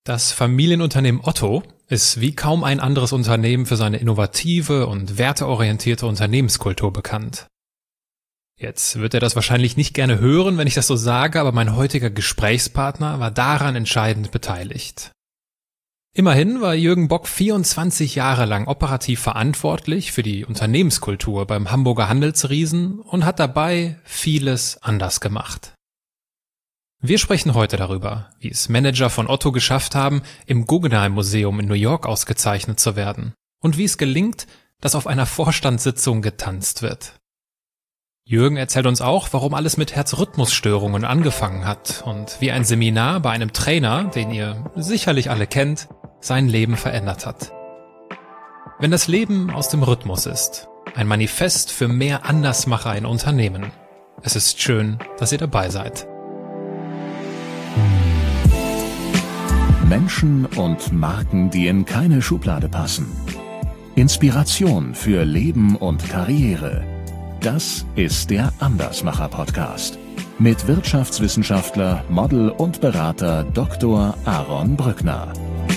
Das Familienunternehmen Otto ist wie kaum ein anderes Unternehmen für seine innovative und werteorientierte Unternehmenskultur bekannt. Jetzt wird er das wahrscheinlich nicht gerne hören, wenn ich das so sage, aber mein heutiger Gesprächspartner war daran entscheidend beteiligt. Immerhin war Jürgen Bock 24 Jahre lang operativ verantwortlich für die Unternehmenskultur beim Hamburger Handelsriesen und hat dabei vieles anders gemacht. Wir sprechen heute darüber, wie es Manager von Otto geschafft haben, im Guggenheim Museum in New York ausgezeichnet zu werden und wie es gelingt, dass auf einer Vorstandssitzung getanzt wird. Jürgen erzählt uns auch, warum alles mit Herzrhythmusstörungen angefangen hat und wie ein Seminar bei einem Trainer, den ihr sicherlich alle kennt, sein Leben verändert hat. Wenn das Leben aus dem Rhythmus ist, ein Manifest für mehr Andersmacher in Unternehmen. Es ist schön, dass ihr dabei seid. Menschen und Marken, die in keine Schublade passen. Inspiration für Leben und Karriere. Das ist der Andersmacher-Podcast mit Wirtschaftswissenschaftler, Model und Berater Dr. Aaron Brückner.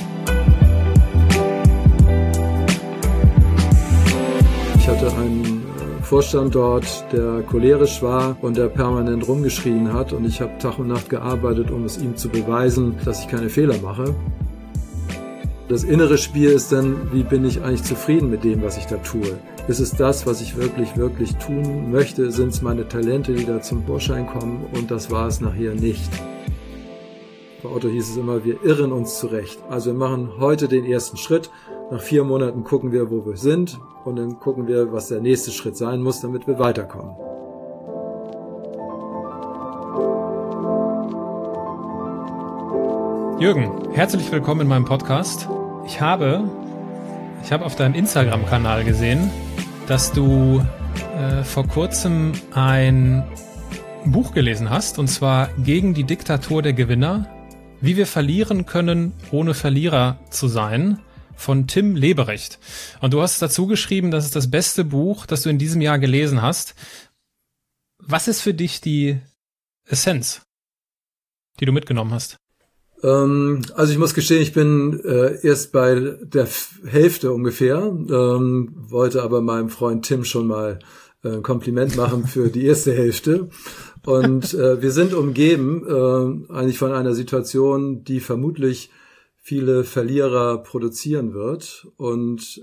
Ich hatte einen Vorstand dort, der cholerisch war und der permanent rumgeschrien hat, und ich habe Tag und Nacht gearbeitet, um es ihm zu beweisen, dass ich keine Fehler mache. Das innere Spiel ist dann, wie bin ich eigentlich zufrieden mit dem, was ich da tue? Ist es das, was ich wirklich tun möchte? Sind es meine Talente, die da zum Vorschein kommen? Und das war es nachher nicht. Bei Otto hieß es immer, wir irren uns zurecht. Also wir machen heute den ersten Schritt. Nach 4 Monaten gucken wir, wo wir sind. Und dann gucken wir, was der nächste Schritt sein muss, damit wir weiterkommen. Jürgen, herzlich willkommen in meinem Podcast. Ich habe auf deinem Instagram-Kanal gesehen, dass du vor kurzem ein Buch gelesen hast, und zwar Gegen die Diktatur der Gewinner, wie wir verlieren können, ohne Verlierer zu sein, von Tim Leberecht. Und du hast dazu geschrieben, das ist das beste Buch, das du in diesem Jahr gelesen hast. Was ist für dich die Essenz, die du mitgenommen hast? Also ich muss gestehen, ich bin erst bei der Hälfte ungefähr, wollte aber meinem Freund Tim schon mal ein Kompliment machen für die erste Hälfte. Und wir sind umgeben eigentlich von einer Situation, die vermutlich viele Verlierer produzieren wird. Und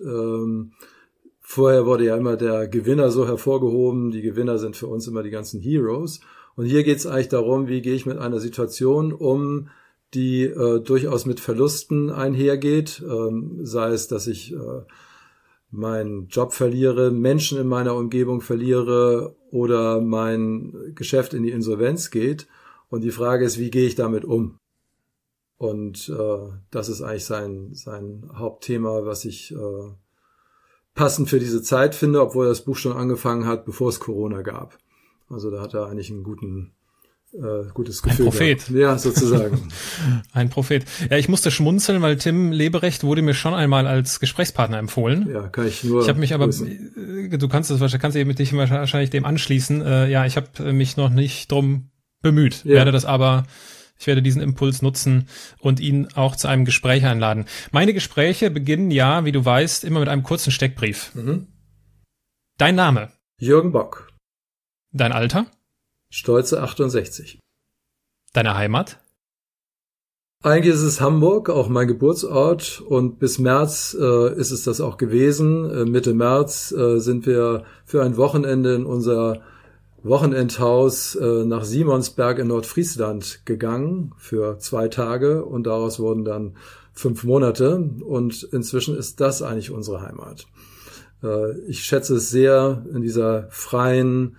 vorher wurde ja immer der Gewinner so hervorgehoben. Die Gewinner sind für uns immer die ganzen Heroes. Und hier geht es eigentlich darum, wie gehe ich mit einer Situation um, die durchaus mit Verlusten einhergeht, sei es, dass ich meinen Job verliere, Menschen in meiner Umgebung verliere oder mein Geschäft in die Insolvenz geht. Und die Frage ist, wie gehe ich damit um? Und das ist eigentlich sein Hauptthema, was ich passend für diese Zeit finde, obwohl das Buch schon angefangen hat, bevor es Corona gab. Also da hat er eigentlich einen gutes Gefühl. Ein Prophet. Gehabt. Ja, sozusagen. Ein Prophet. Ja, ich musste schmunzeln, weil Tim Leberecht wurde mir schon einmal als Gesprächspartner empfohlen. Ja, kann ich nur. Ich habe mich aber, grüßen. du kannst dich wahrscheinlich dem anschließen. Ja, ich habe mich noch nicht drum bemüht. Ja. Ich werde diesen Impuls nutzen und ihn auch zu einem Gespräch einladen. Meine Gespräche beginnen ja, wie du weißt, immer mit einem kurzen Steckbrief. Mhm. Dein Name? Jürgen Bock. Dein Alter? Stolze 68. Deine Heimat? Eigentlich ist es Hamburg, auch mein Geburtsort, und bis März ist es das auch gewesen. Mitte März sind wir für ein Wochenende in unser Wochenendhaus nach Simonsberg in Nordfriesland gegangen für 2 Tage, und daraus wurden dann 5 Monate, und inzwischen ist das eigentlich unsere Heimat. Ich schätze es sehr, in dieser freien,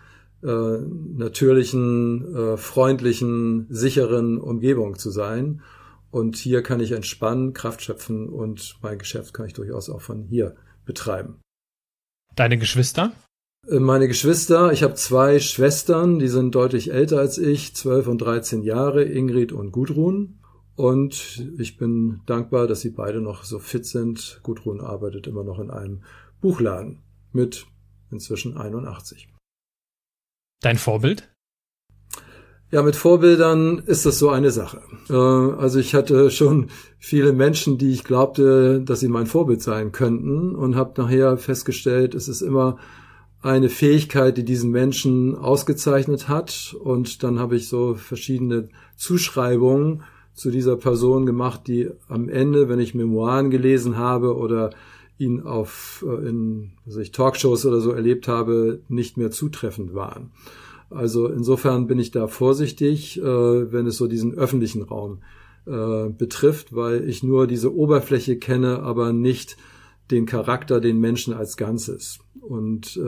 natürlichen, freundlichen, sicheren Umgebung zu sein. Und hier kann ich entspannen, Kraft schöpfen, und mein Geschäft kann ich durchaus auch von hier betreiben. Deine Geschwister? Meine Geschwister, ich habe 2 Schwestern, die sind deutlich älter als ich, 12 und 13 Jahre, Ingrid und Gudrun. Und ich bin dankbar, dass sie beide noch so fit sind. Gudrun arbeitet immer noch in einem Buchladen mit inzwischen 81. Dein Vorbild? Ja, mit Vorbildern ist das so eine Sache. Also ich hatte schon viele Menschen, die ich glaubte, dass sie mein Vorbild sein könnten und habe nachher festgestellt, es ist immer eine Fähigkeit, die diesen Menschen ausgezeichnet hat. Und dann habe ich so verschiedene Zuschreibungen zu dieser Person gemacht, die am Ende, wenn ich Memoiren gelesen habe oder ihn in Talkshows oder so erlebt habe, nicht mehr zutreffend waren. Also insofern bin ich da vorsichtig, wenn es so diesen öffentlichen Raum betrifft, weil ich nur diese Oberfläche kenne, aber nicht den Charakter, den Menschen als Ganzes. Und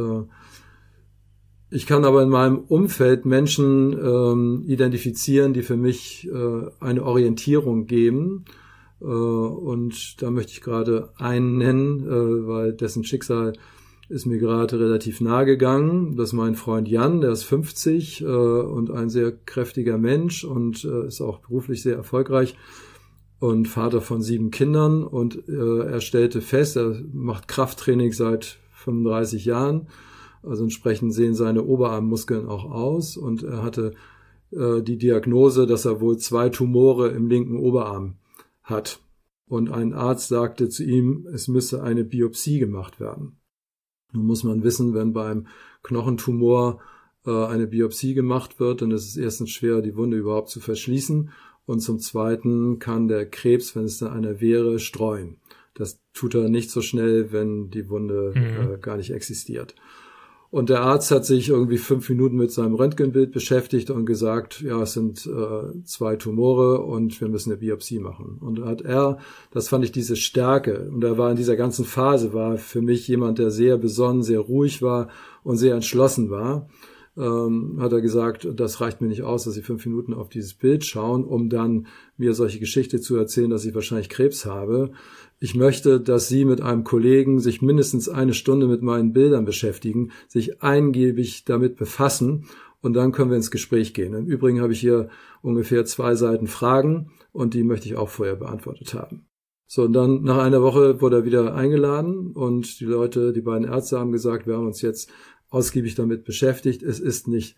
ich kann aber in meinem Umfeld Menschen identifizieren, die für mich eine Orientierung geben. Und da möchte ich gerade einen nennen, weil dessen Schicksal ist mir gerade relativ nahe gegangen. Das ist mein Freund Jan, der ist 50 und ein sehr kräftiger Mensch und ist auch beruflich sehr erfolgreich und Vater von 7 Kindern. Und er stellte fest, er macht Krafttraining seit 35 Jahren. Also entsprechend sehen seine Oberarmmuskeln auch aus. Und er hatte die Diagnose, dass er wohl 2 Tumore im linken Oberarm hat. Und ein Arzt sagte zu ihm, es müsse eine Biopsie gemacht werden. Nun muss man wissen, wenn beim Knochentumor eine Biopsie gemacht wird, dann ist es erstens schwer, die Wunde überhaupt zu verschließen. Und zum Zweiten kann der Krebs, wenn es da einer wäre, streuen. Das tut er nicht so schnell, wenn die Wunde gar nicht existiert. Und der Arzt hat sich irgendwie 5 Minuten mit seinem Röntgenbild beschäftigt und gesagt, ja, es sind 2 Tumore und wir müssen eine Biopsie machen. Und hat das fand ich diese Stärke. Und er war in dieser ganzen Phase, war für mich jemand, der sehr besonnen, sehr ruhig war und sehr entschlossen war. Hat er gesagt, das reicht mir nicht aus, dass Sie 5 Minuten auf dieses Bild schauen, um dann mir solche Geschichte zu erzählen, dass ich wahrscheinlich Krebs habe. Ich möchte, dass Sie mit einem Kollegen sich mindestens 1 Stunde mit meinen Bildern beschäftigen, sich eingebig damit befassen und dann können wir ins Gespräch gehen. Im Übrigen habe ich hier ungefähr 2 Seiten Fragen und die möchte ich auch vorher beantwortet haben. So, und dann nach einer Woche wurde er wieder eingeladen und die beiden Ärzte haben gesagt, wir haben uns jetzt ausgiebig damit beschäftigt. Es sind nicht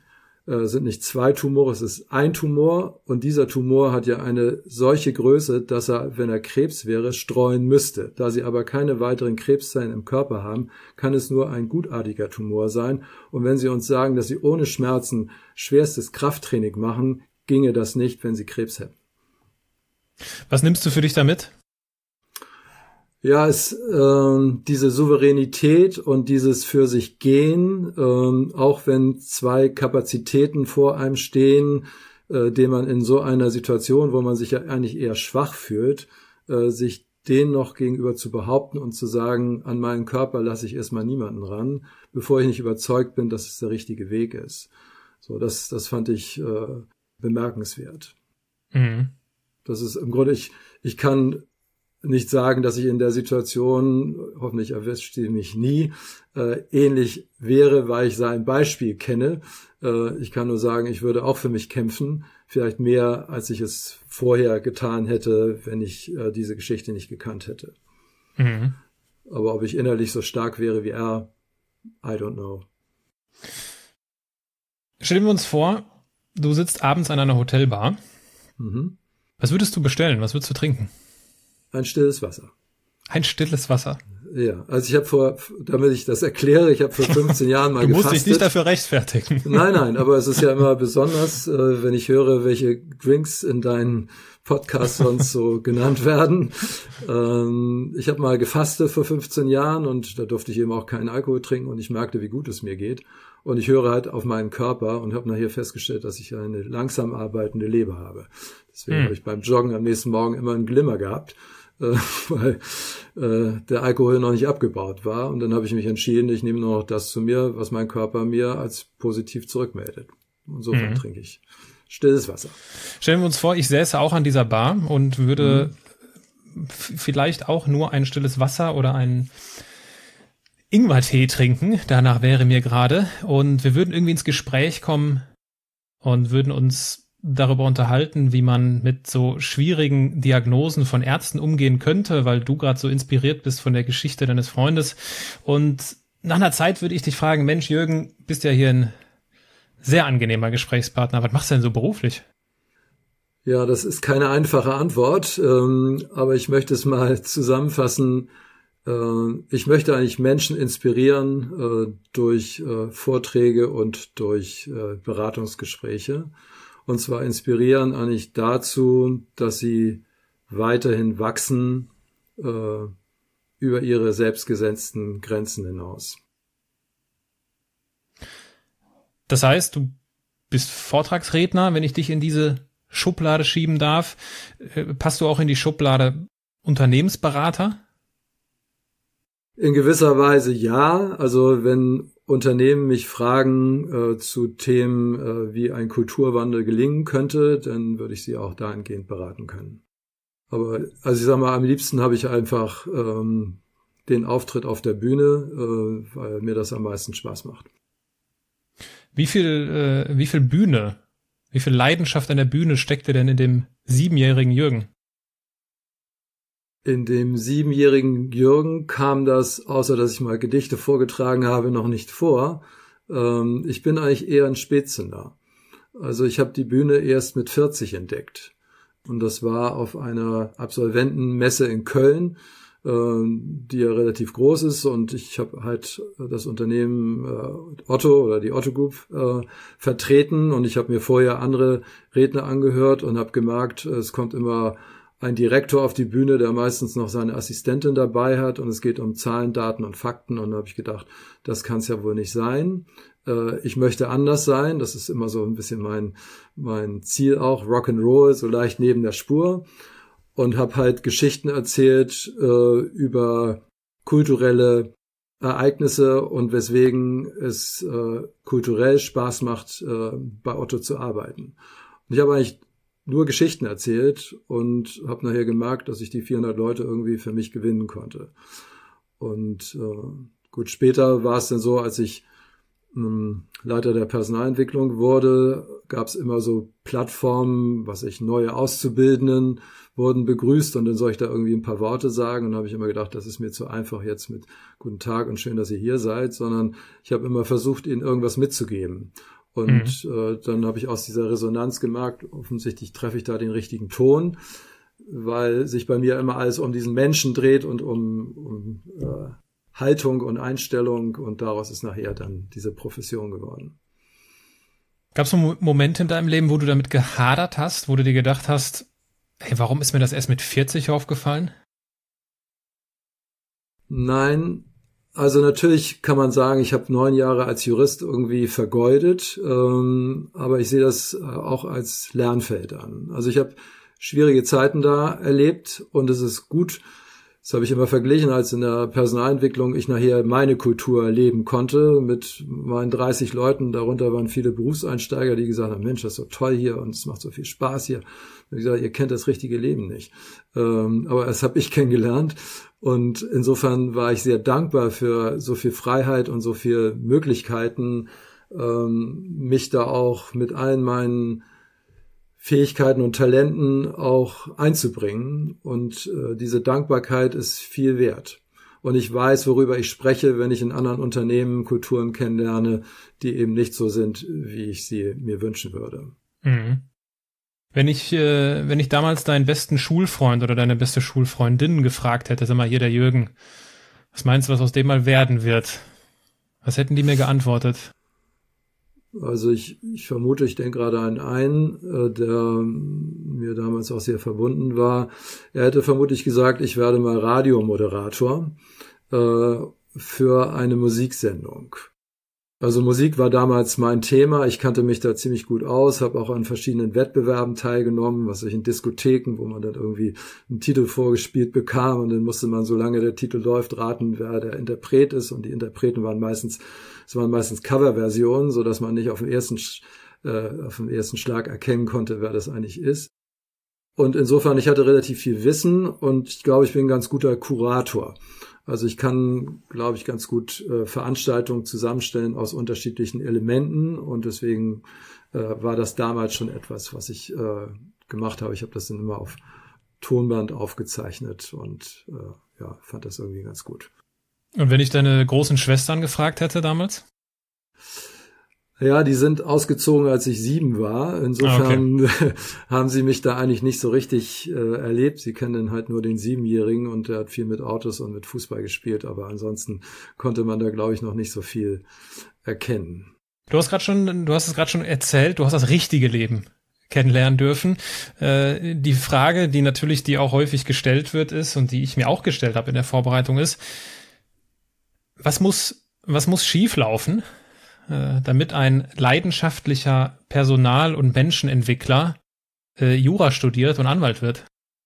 2 Tumore, es ist ein Tumor und dieser Tumor hat ja eine solche Größe, dass er, wenn er Krebs wäre, streuen müsste. Da Sie aber keine weiteren Krebszellen im Körper haben, kann es nur ein gutartiger Tumor sein. Und wenn Sie uns sagen, dass Sie ohne Schmerzen schwerstes Krafttraining machen, ginge das nicht, wenn Sie Krebs hätten. Was nimmst du für dich damit? Ja, diese Souveränität und dieses für sich gehen, auch wenn 2 Kapazitäten vor einem stehen, den man in so einer Situation, wo man sich ja eigentlich eher schwach fühlt, sich denen noch gegenüber zu behaupten und zu sagen, an meinen Körper lasse ich erstmal niemanden ran, bevor ich nicht überzeugt bin, dass es der richtige Weg ist. So, das fand ich bemerkenswert. Mhm. Das ist im Grunde, ich kann nicht sagen, dass ich in der Situation, hoffentlich erwischt sie mich nie, ähnlich wäre, weil ich sein Beispiel kenne. Ich kann nur sagen, ich würde auch für mich kämpfen, vielleicht mehr, als ich es vorher getan hätte, wenn ich diese Geschichte nicht gekannt hätte. Mhm. Aber ob ich innerlich so stark wäre wie er, I don't know. Stellen wir uns vor, du sitzt abends an einer Hotelbar. Mhm. Was würdest du bestellen? Was würdest du trinken? Ein stilles Wasser. Ein stilles Wasser? Ja, also ich habe damit ich das erkläre, ich habe vor 15 Jahren mal gefastet. Du musst dich nicht dafür rechtfertigen. Nein, aber es ist ja immer besonders, wenn ich höre, welche Drinks in deinen Podcasts sonst so genannt werden. Ich habe mal gefastet vor 15 Jahren und da durfte ich eben auch keinen Alkohol trinken und ich merkte, wie gut es mir geht. Und ich höre halt auf meinen Körper und habe nachher festgestellt, dass ich eine langsam arbeitende Leber habe. Deswegen habe ich beim Joggen am nächsten Morgen immer einen Glimmer gehabt, weil der Alkohol noch nicht abgebaut war. Und dann habe ich mich entschieden, ich nehme nur noch das zu mir, was mein Körper mir als positiv zurückmeldet. Insofern trinke ich stilles Wasser. Stellen wir uns vor, ich säße auch an dieser Bar und würde vielleicht auch nur ein stilles Wasser oder einen Ingwertee trinken. Danach wäre mir gerade. Und wir würden irgendwie ins Gespräch kommen und würden uns darüber unterhalten, wie man mit so schwierigen Diagnosen von Ärzten umgehen könnte, weil du gerade so inspiriert bist von der Geschichte deines Freundes. Und nach einer Zeit würde ich dich fragen, Mensch, Jürgen, bist ja hier in sehr angenehmer Gesprächspartner. Was machst du denn so beruflich? Ja, das ist keine einfache Antwort, aber ich möchte es mal zusammenfassen. Ich möchte eigentlich Menschen inspirieren durch Vorträge und durch Beratungsgespräche. Und zwar inspirieren eigentlich dazu, dass sie weiterhin wachsen über ihre selbstgesetzten Grenzen hinaus. Das heißt, du bist Vortragsredner, wenn ich dich in diese Schublade schieben darf. Passt du auch in die Schublade Unternehmensberater? In gewisser Weise ja. Also wenn Unternehmen mich fragen zu Themen, wie ein Kulturwandel gelingen könnte, dann würde ich sie auch dahingehend beraten können. Aber also ich sage mal, am liebsten habe ich einfach den Auftritt auf der Bühne, weil mir das am meisten Spaß macht. Wie viel Bühne, wie viel Leidenschaft an der Bühne steckte denn in dem 7-jährigen Jürgen? In dem 7-jährigen Jürgen kam das, außer dass ich mal Gedichte vorgetragen habe, noch nicht vor. Ich bin eigentlich eher ein Spätzünder. Also ich habe die Bühne erst mit 40 entdeckt. Und das war auf einer Absolventenmesse in Köln, die ja relativ groß ist. Und ich habe halt das Unternehmen Otto oder die Otto Group vertreten. Und ich habe mir vorher andere Redner angehört und habe gemerkt, es kommt immer ein Direktor auf die Bühne, der meistens noch seine Assistentin dabei hat. Und es geht um Zahlen, Daten und Fakten. Und da habe ich gedacht, das kann es ja wohl nicht sein. Ich möchte anders sein. Das ist immer so ein bisschen mein Ziel auch. Rock'n'Roll, so leicht neben der Spur. Und habe halt Geschichten erzählt über kulturelle Ereignisse und weswegen es kulturell Spaß macht, bei Otto zu arbeiten. Und ich habe eigentlich nur Geschichten erzählt und habe nachher gemerkt, dass ich die 400 Leute irgendwie für mich gewinnen konnte. Und gut, später war es dann so, als ich Leiter der Personalentwicklung wurde, gab es immer so Plattformen, neue Auszubildenden wurden begrüßt und dann soll ich da irgendwie ein paar Worte sagen und dann habe ich immer gedacht, das ist mir zu einfach jetzt mit Guten Tag und schön, dass ihr hier seid, sondern ich habe immer versucht, ihnen irgendwas mitzugeben. Und dann habe ich aus dieser Resonanz gemerkt, offensichtlich treffe ich da den richtigen Ton, weil sich bei mir immer alles um diesen Menschen dreht und um Haltung und Einstellung und daraus ist nachher dann diese Profession geworden. Gab es so Momente in deinem Leben, wo du damit gehadert hast, wo du dir gedacht hast, hey, warum ist mir das erst mit 40 aufgefallen? Nein, also natürlich kann man sagen, ich habe 9 Jahre als Jurist irgendwie vergeudet, aber ich sehe das auch als Lernfeld an. Also ich habe schwierige Zeiten da erlebt und es ist gut, das habe ich immer verglichen, als in der Personalentwicklung ich nachher meine Kultur leben konnte mit meinen 30 Leuten. Darunter waren viele Berufseinsteiger, die gesagt haben, Mensch, das ist so toll hier und es macht so viel Spaß hier. Und ich sage, ihr kennt das richtige Leben nicht. Aber das habe ich kennengelernt. Und insofern war ich sehr dankbar für so viel Freiheit und so viele Möglichkeiten, mich da auch mit allen meinen Fähigkeiten und Talenten auch einzubringen. Und diese Dankbarkeit ist viel wert. Und ich weiß, worüber ich spreche, wenn ich in anderen Unternehmen Kulturen kennenlerne, die eben nicht so sind, wie ich sie mir wünschen würde. Mhm. Wenn ich damals deinen besten Schulfreund oder deine beste Schulfreundin gefragt hätte, sag mal, hier der Jürgen, was meinst du, was aus dem mal werden wird? Was hätten die mir geantwortet? Also ich vermute, ich denke gerade an einen, der mir damals auch sehr verbunden war. Er hätte vermutlich gesagt, ich werde mal Radiomoderator für eine Musiksendung. Also Musik war damals mein Thema. Ich kannte mich da ziemlich gut aus, habe auch an verschiedenen Wettbewerben teilgenommen, in Diskotheken, wo man dann irgendwie einen Titel vorgespielt bekam und dann musste man, solange der Titel läuft, raten, wer der Interpret ist. Und die Interpreten waren meistens Coverversionen, so dass man nicht auf den ersten Schlag erkennen konnte, wer das eigentlich ist. Und insofern, ich hatte relativ viel Wissen und ich glaube, ich bin ein ganz guter Kurator. Also ich kann, glaube ich, ganz gut Veranstaltungen zusammenstellen aus unterschiedlichen Elementen und deswegen war das damals schon etwas, was ich gemacht habe. Ich habe das dann immer auf Tonband aufgezeichnet und fand das irgendwie ganz gut. Und wenn ich deine großen Schwestern gefragt hätte damals? Ja, die sind ausgezogen, als ich 7 war. Insofern haben sie mich da eigentlich nicht so richtig erlebt. Sie kennen dann halt nur den 7-Jährigen und der hat viel mit Autos und mit Fußball gespielt. Aber ansonsten konnte man da, glaube ich, noch nicht so viel erkennen. Du hast es gerade schon erzählt, du hast das richtige Leben kennenlernen dürfen. Die Frage, die natürlich dir auch häufig gestellt wird, ist, und die ich mir auch gestellt habe in der Vorbereitung, ist, was muss schieflaufen, damit ein leidenschaftlicher Personal- und Menschenentwickler Jura studiert und Anwalt wird?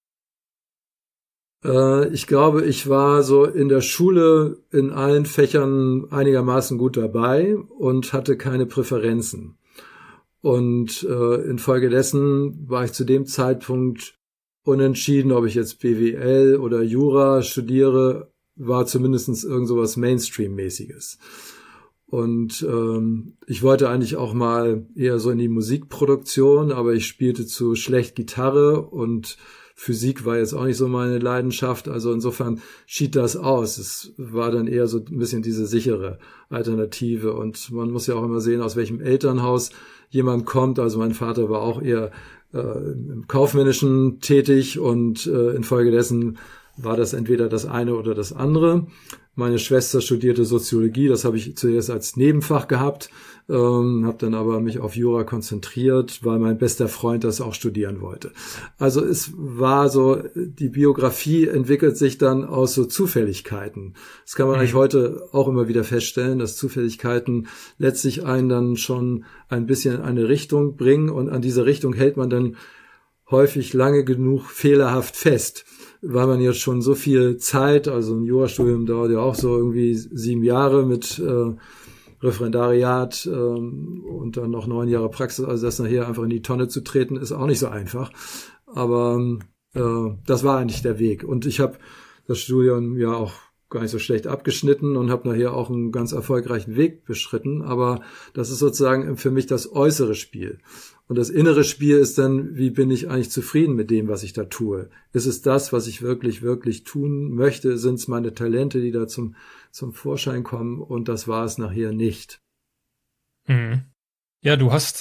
Ich glaube, ich war so in der Schule in allen Fächern einigermaßen gut dabei und hatte keine Präferenzen. Und infolgedessen war ich zu dem Zeitpunkt unentschieden, ob ich jetzt BWL oder Jura studiere, war zumindest irgend so was Mainstream-mäßiges. Und ich wollte eigentlich auch mal eher so in die Musikproduktion, aber ich spielte zu schlecht Gitarre und Physik war jetzt auch nicht so meine Leidenschaft. Also insofern schied das aus. Es war dann eher so ein bisschen diese sichere Alternative. Und man muss ja auch immer sehen, aus welchem Elternhaus jemand kommt. Also mein Vater war auch eher im Kaufmännischen tätig und infolgedessen war das entweder das eine oder das andere. Meine Schwester studierte Soziologie, das habe ich zuerst als Nebenfach gehabt, habe dann aber mich auf Jura konzentriert, weil mein bester Freund das auch studieren wollte. Also es war so, die Biografie entwickelt sich dann aus so Zufälligkeiten. Das kann man eigentlich heute auch immer wieder feststellen, dass Zufälligkeiten letztlich einen dann schon ein bisschen in eine Richtung bringen und an dieser Richtung hält man dann häufig lange genug fehlerhaft fest, weil man jetzt schon so viel Zeit, also ein Jurastudium dauert ja auch so irgendwie 7 Jahre mit Referendariat und dann noch 9 Jahre Praxis, also das nachher einfach in die Tonne zu treten, ist auch nicht so einfach. Aber das war eigentlich der Weg. Und ich habe das Studium ja auch gar nicht so schlecht abgeschnitten und habe nachher auch einen ganz erfolgreichen Weg beschritten. Aber das ist sozusagen für mich das äußere Spiel. Und das innere Spiel ist dann, wie bin ich eigentlich zufrieden mit dem, was ich da tue? Ist es das, was ich wirklich, wirklich tun möchte? Sind es meine Talente, die da zum Vorschein kommen? Und das war es nachher nicht. Mhm. Ja, du hast,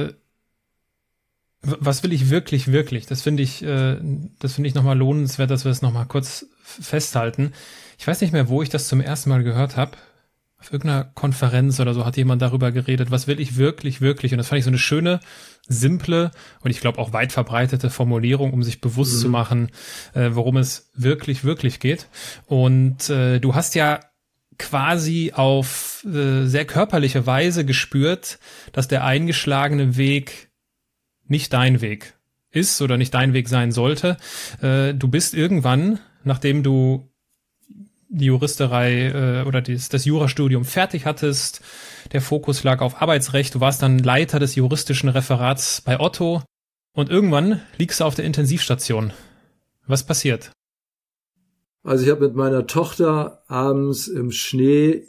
was will ich wirklich, wirklich? Das finde ich nochmal lohnenswert, dass wir es nochmal kurz festhalten. Ich weiß nicht mehr, wo ich das zum ersten Mal gehört habe. Auf irgendeiner Konferenz oder so hat jemand darüber geredet, was will ich wirklich, wirklich? Und das fand ich so eine schöne, simple und ich glaube auch weit verbreitete Formulierung, um sich bewusst zu machen, worum es wirklich, wirklich geht. Und du hast ja quasi auf sehr körperliche Weise gespürt, dass der eingeschlagene Weg nicht dein Weg ist oder nicht dein Weg sein sollte. Du bist irgendwann, nachdem du die Juristerei oder das Jurastudium fertig hattest, der Fokus lag auf Arbeitsrecht, du warst dann Leiter des juristischen Referats bei Otto und irgendwann liegst du auf der Intensivstation. Was passiert? Also ich habe mit meiner Tochter abends im Schnee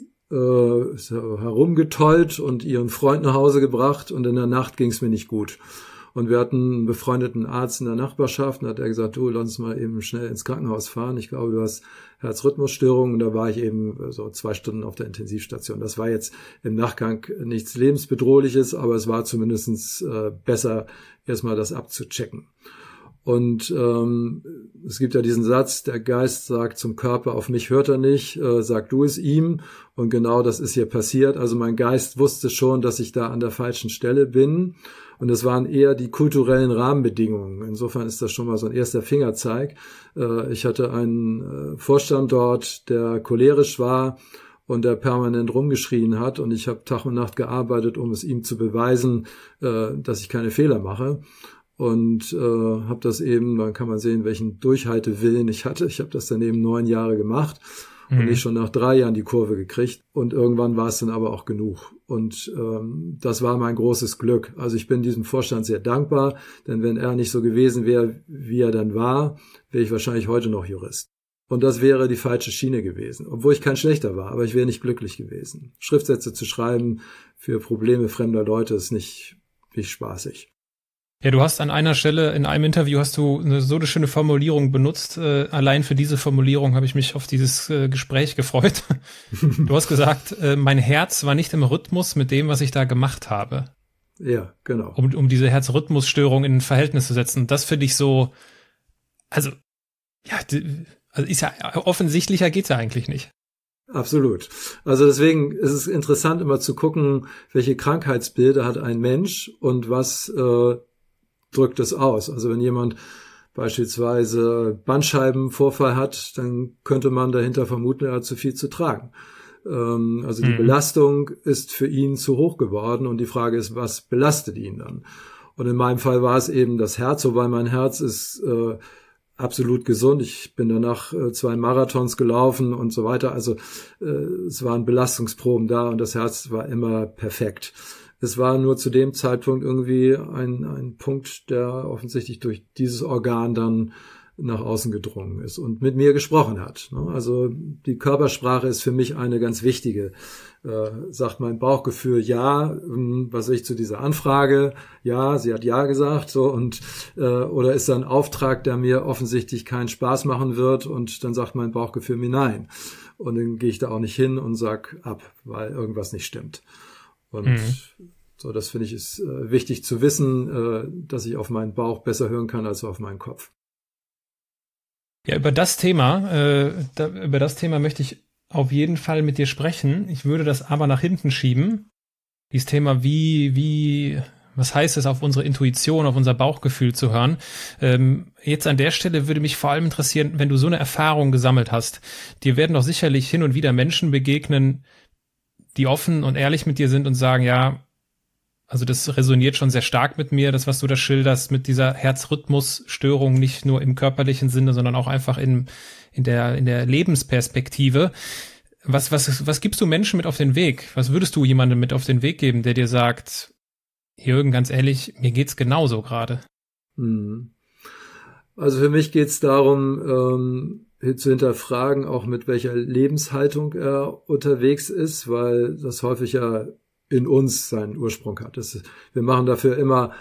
herumgetollt und ihren Freund nach Hause gebracht und in der Nacht ging es mir nicht gut. Und wir hatten einen befreundeten Arzt in der Nachbarschaft und hat er gesagt, du, lass uns mal eben schnell ins Krankenhaus fahren. Ich glaube, du hast Herzrhythmusstörungen. Und da war ich eben so 2 Stunden auf der Intensivstation. Das war jetzt im Nachgang nichts Lebensbedrohliches, aber es war zumindest besser, erstmal das abzuchecken. Und es gibt ja diesen Satz, der Geist sagt zum Körper, auf mich hört er nicht, sag du es ihm. Und genau das ist hier passiert. Also mein Geist wusste schon, dass ich da an der falschen Stelle bin. Und es waren eher die kulturellen Rahmenbedingungen. Insofern ist das schon mal so ein erster Fingerzeig. Ich hatte einen Vorstand dort, der cholerisch war und der permanent rumgeschrien hat. Und ich habe Tag und Nacht gearbeitet, um es ihm zu beweisen, dass ich keine Fehler mache. Und habe das eben, dann kann man sehen, welchen Durchhaltewillen ich hatte. Ich habe das dann eben 9 Jahre gemacht und ich schon nach 3 Jahren die Kurve gekriegt. Und irgendwann war es dann aber auch genug. Und das war mein großes Glück. Also ich bin diesem Vorstand sehr dankbar, denn wenn er nicht so gewesen wäre, wie er dann war, wäre ich wahrscheinlich heute noch Jurist. Und das wäre die falsche Schiene gewesen, obwohl ich kein Schlechter war, aber ich wäre nicht glücklich gewesen. Schriftsätze zu schreiben für Probleme fremder Leute ist nicht spaßig. Ja, du hast an einer Stelle in einem Interview so eine schöne Formulierung benutzt. Allein für diese Formulierung habe ich mich auf dieses Gespräch gefreut. Du hast gesagt, mein Herz war nicht im Rhythmus mit dem, was ich da gemacht habe. Ja, genau. Um diese Herzrhythmusstörung in ein Verhältnis zu setzen. Das finde ich so, also ist ja offensichtlicher geht's ja eigentlich nicht. Absolut. Also deswegen ist es interessant, immer zu gucken, welche Krankheitsbilder hat ein Mensch und was drückt es aus. Also wenn jemand beispielsweise Bandscheibenvorfall hat, dann könnte man dahinter vermuten, er hat zu viel zu tragen. Also die Belastung ist für ihn zu hoch geworden und die Frage ist, was belastet ihn dann? Und in meinem Fall war es eben das Herz, wobei mein Herz ist absolut gesund. Ich bin danach 2 Marathons gelaufen und so weiter. Also es waren Belastungsproben da und das Herz war immer perfekt. Es war nur zu dem Zeitpunkt irgendwie ein Punkt, der offensichtlich durch dieses Organ dann nach außen gedrungen ist und mit mir gesprochen hat. Also die Körpersprache ist für mich eine ganz wichtige. Sagt mein Bauchgefühl ja, was ich zu dieser Anfrage, ja, sie hat ja gesagt, so und oder ist da ein Auftrag, der mir offensichtlich keinen Spaß machen wird und dann sagt mein Bauchgefühl mir nein. Und dann gehe ich da auch nicht hin und sag ab, weil irgendwas nicht stimmt. Und so, das finde ich ist wichtig zu wissen, dass ich auf meinen Bauch besser hören kann als auf meinen Kopf. Ja, über das Thema möchte ich auf jeden Fall mit dir sprechen. Ich würde das aber nach hinten schieben. Dieses Thema, was heißt es, auf unsere Intuition, auf unser Bauchgefühl zu hören? Jetzt an der Stelle würde mich vor allem interessieren, wenn du so eine Erfahrung gesammelt hast. Dir werden doch sicherlich hin und wieder Menschen begegnen, die offen und ehrlich mit dir sind und sagen, ja, also das resoniert schon sehr stark mit mir, das, was du da schilderst, mit dieser Herzrhythmusstörung, nicht nur im körperlichen Sinne, sondern auch einfach in der Lebensperspektive. Was gibst du Menschen mit auf den Weg? Was würdest du jemandem mit auf den Weg geben, der dir sagt, Jürgen, ganz ehrlich, mir geht's genauso gerade? Also für mich geht's darum, zu hinterfragen, auch mit welcher Lebenshaltung er unterwegs ist, weil das häufig ja in uns seinen Ursprung hat. Wir machen dafür immer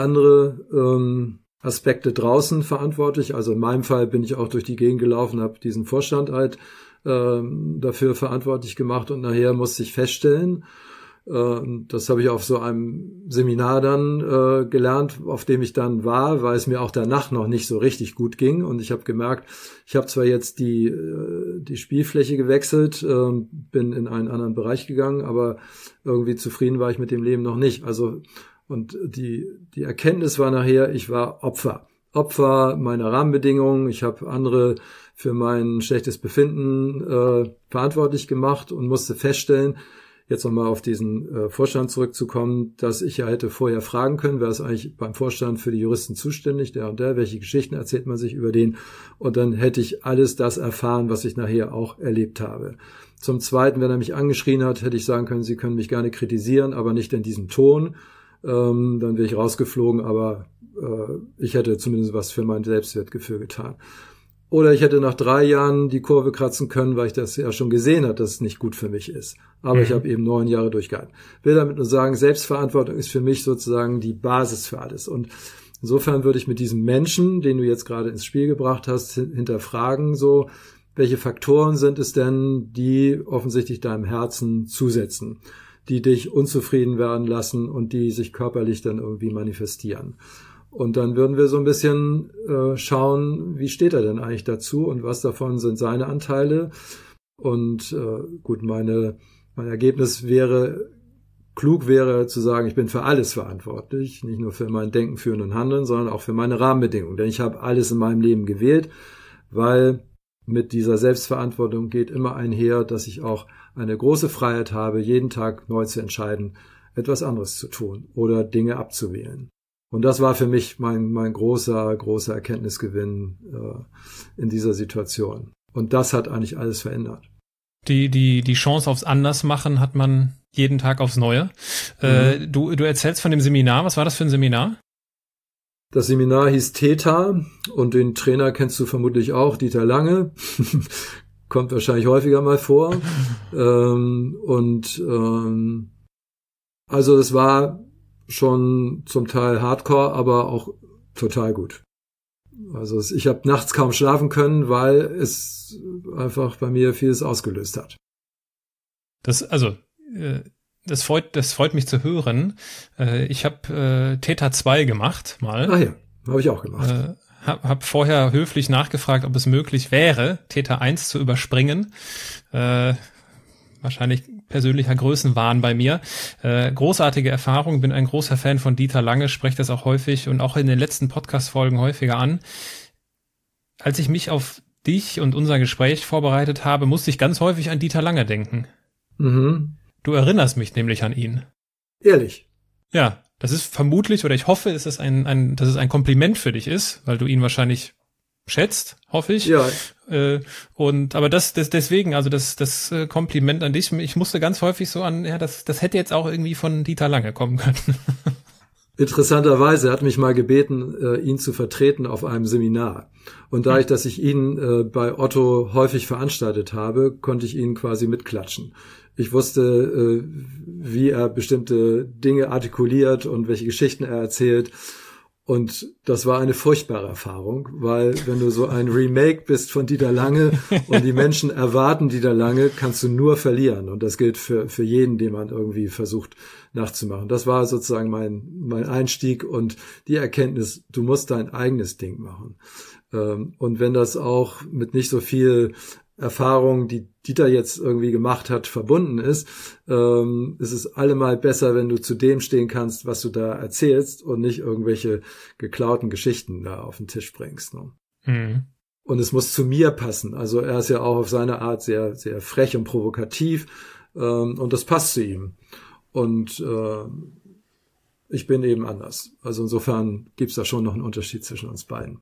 andere Aspekte draußen verantwortlich. Also in meinem Fall bin ich auch durch die Gegend gelaufen, habe diesen Vorstand halt dafür verantwortlich gemacht und nachher musste ich feststellen, das habe ich auf so einem Seminar dann gelernt, auf dem ich dann war, weil es mir auch danach noch nicht so richtig gut ging und ich habe gemerkt, ich habe zwar jetzt die Spielfläche gewechselt, bin in einen anderen Bereich gegangen, aber irgendwie zufrieden war ich mit dem Leben noch nicht. Also und die Erkenntnis war nachher, ich war Opfer meiner Rahmenbedingungen. Ich habe andere für mein schlechtes Befinden verantwortlich gemacht und musste feststellen, jetzt nochmal auf diesen Vorstand zurückzukommen, dass ich ja hätte vorher fragen können, wer ist eigentlich beim Vorstand für die Juristen zuständig, der und der, welche Geschichten erzählt man sich über den, und dann hätte ich alles das erfahren, was ich nachher auch erlebt habe. Zum Zweiten, wenn er mich angeschrien hat, hätte ich sagen können, Sie können mich gerne kritisieren, aber nicht in diesem Ton, dann wäre ich rausgeflogen, aber ich hätte zumindest was für mein Selbstwertgefühl getan. Oder ich hätte nach 3 Jahren die Kurve kratzen können, weil ich das ja schon gesehen habe, dass es nicht gut für mich ist. Aber ich habe eben 9 Jahre durchgehalten. Will damit nur sagen, Selbstverantwortung ist für mich sozusagen die Basis für alles. Und insofern würde ich mit diesem Menschen, den du jetzt gerade ins Spiel gebracht hast, hinterfragen, so, welche Faktoren sind es denn, die offensichtlich deinem Herzen zusetzen, die dich unzufrieden werden lassen und die sich körperlich dann irgendwie manifestieren. Und dann würden wir so ein bisschen schauen, wie steht er denn eigentlich dazu und was davon sind seine Anteile. Und gut, mein Ergebnis klug wäre zu sagen, ich bin für alles verantwortlich, nicht nur für mein Denken, Fühlen und Handeln, sondern auch für meine Rahmenbedingungen. Denn ich habe alles in meinem Leben gewählt, weil mit dieser Selbstverantwortung geht immer einher, dass ich auch eine große Freiheit habe, jeden Tag neu zu entscheiden, etwas anderes zu tun oder Dinge abzuwählen. Und das war für mich mein großer Erkenntnisgewinn in dieser Situation. Und das hat eigentlich alles verändert. Die Chance aufs Andersmachen hat man jeden Tag aufs Neue. Du erzählst von dem Seminar. Was war das für ein Seminar? Das Seminar hieß Theta und den Trainer kennst du vermutlich auch, Dieter Lange. Kommt wahrscheinlich häufiger mal vor. Also es war schon zum Teil Hardcore, aber auch total gut. Also ich habe nachts kaum schlafen können, weil es einfach bei mir vieles ausgelöst hat. Das freut mich zu hören. Ich habe Theta 2 gemacht mal. Ah ja, habe ich auch gemacht. Hab vorher höflich nachgefragt, ob es möglich wäre, Theta 1 zu überspringen. Wahrscheinlich persönlicher Größenwahn bei mir. Großartige Erfahrung, bin ein großer Fan von Dieter Lange, spreche das auch häufig und auch in den letzten Podcast-Folgen häufiger an. Als ich mich auf dich und unser Gespräch vorbereitet habe, musste ich ganz häufig an Dieter Lange denken. Mhm. Du erinnerst mich nämlich an ihn. Ehrlich? Ja, das ist vermutlich, oder ich hoffe, dass es ein Kompliment für dich ist, weil du ihn wahrscheinlich schätzt, hoffe ich. Ja. Aber deswegen, also das Kompliment an dich, ich musste ganz häufig so an, ja, das hätte jetzt auch irgendwie von Dieter Lange kommen können. Interessanterweise hat mich mal gebeten, ihn zu vertreten auf einem Seminar. Und dadurch, dass ich ihn bei Otto häufig veranstaltet habe, konnte ich ihn quasi mitklatschen. Ich wusste, wie er bestimmte Dinge artikuliert und welche Geschichten er erzählt. Und das war eine furchtbare Erfahrung, weil wenn du so ein Remake bist von Dieter Lange und die Menschen erwarten Dieter Lange, kannst du nur verlieren. Und das gilt für jeden, den man irgendwie versucht nachzumachen. Das war sozusagen mein Einstieg und die Erkenntnis, du musst dein eigenes Ding machen. Und wenn das auch mit nicht so viel Erfahrung, die Dieter jetzt irgendwie gemacht hat, verbunden ist es allemal besser, wenn du zu dem stehen kannst, was du da erzählst und nicht irgendwelche geklauten Geschichten da auf den Tisch bringst. Ne? Mhm. Und es muss zu mir passen. Also er ist ja auch auf seine Art sehr, sehr frech und provokativ und das passt zu ihm. Und ich bin eben anders. Also insofern gibt's da schon noch einen Unterschied zwischen uns beiden.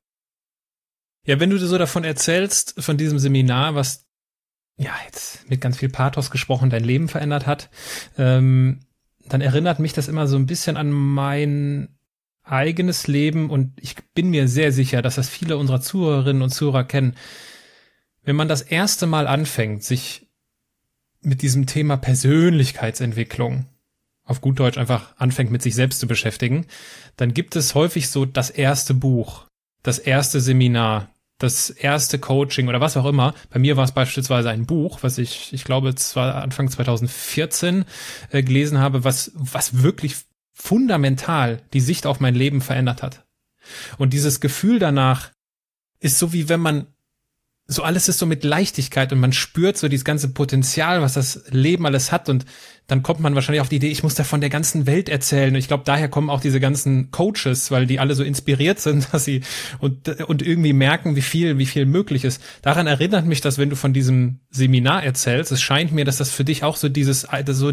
Ja, wenn du so davon erzählst, von diesem Seminar, was ja jetzt mit ganz viel Pathos gesprochen dein Leben verändert hat, dann erinnert mich das immer so ein bisschen an mein eigenes Leben und ich bin mir sehr sicher, dass das viele unserer Zuhörerinnen und Zuhörer kennen. Wenn man das erste Mal anfängt, sich mit diesem Thema Persönlichkeitsentwicklung, auf gut Deutsch einfach anfängt, mit sich selbst zu beschäftigen, dann gibt es häufig so das erste Buch, das erste Seminar, das erste Coaching oder was auch immer. Bei mir war es beispielsweise ein Buch, was ich glaube, zwar Anfang 2014 gelesen habe, was wirklich fundamental die Sicht auf mein Leben verändert hat. Und dieses Gefühl danach ist so, wie wenn man so alles ist so mit Leichtigkeit und man spürt so dieses ganze Potenzial, was das Leben alles hat und dann kommt man wahrscheinlich auf die Idee, ich muss davon der ganzen Welt erzählen und ich glaube, daher kommen auch diese ganzen Coaches, weil die alle so inspiriert sind, dass sie und irgendwie merken, wie viel möglich ist. Daran erinnert mich das, wenn du von diesem Seminar erzählst, es scheint mir, dass das für dich auch so dieses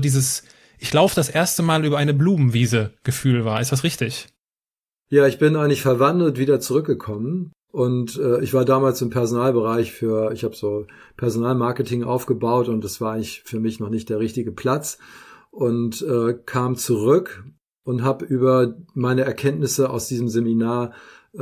ich laufe das erste Mal über eine Blumenwiese Gefühl war. Ist das richtig? Ja, ich bin eigentlich verwandelt wieder zurückgekommen. Und ich war damals im Personalbereich ich habe so Personalmarketing aufgebaut und das war eigentlich für mich noch nicht der richtige Platz und kam zurück und habe über meine Erkenntnisse aus diesem Seminar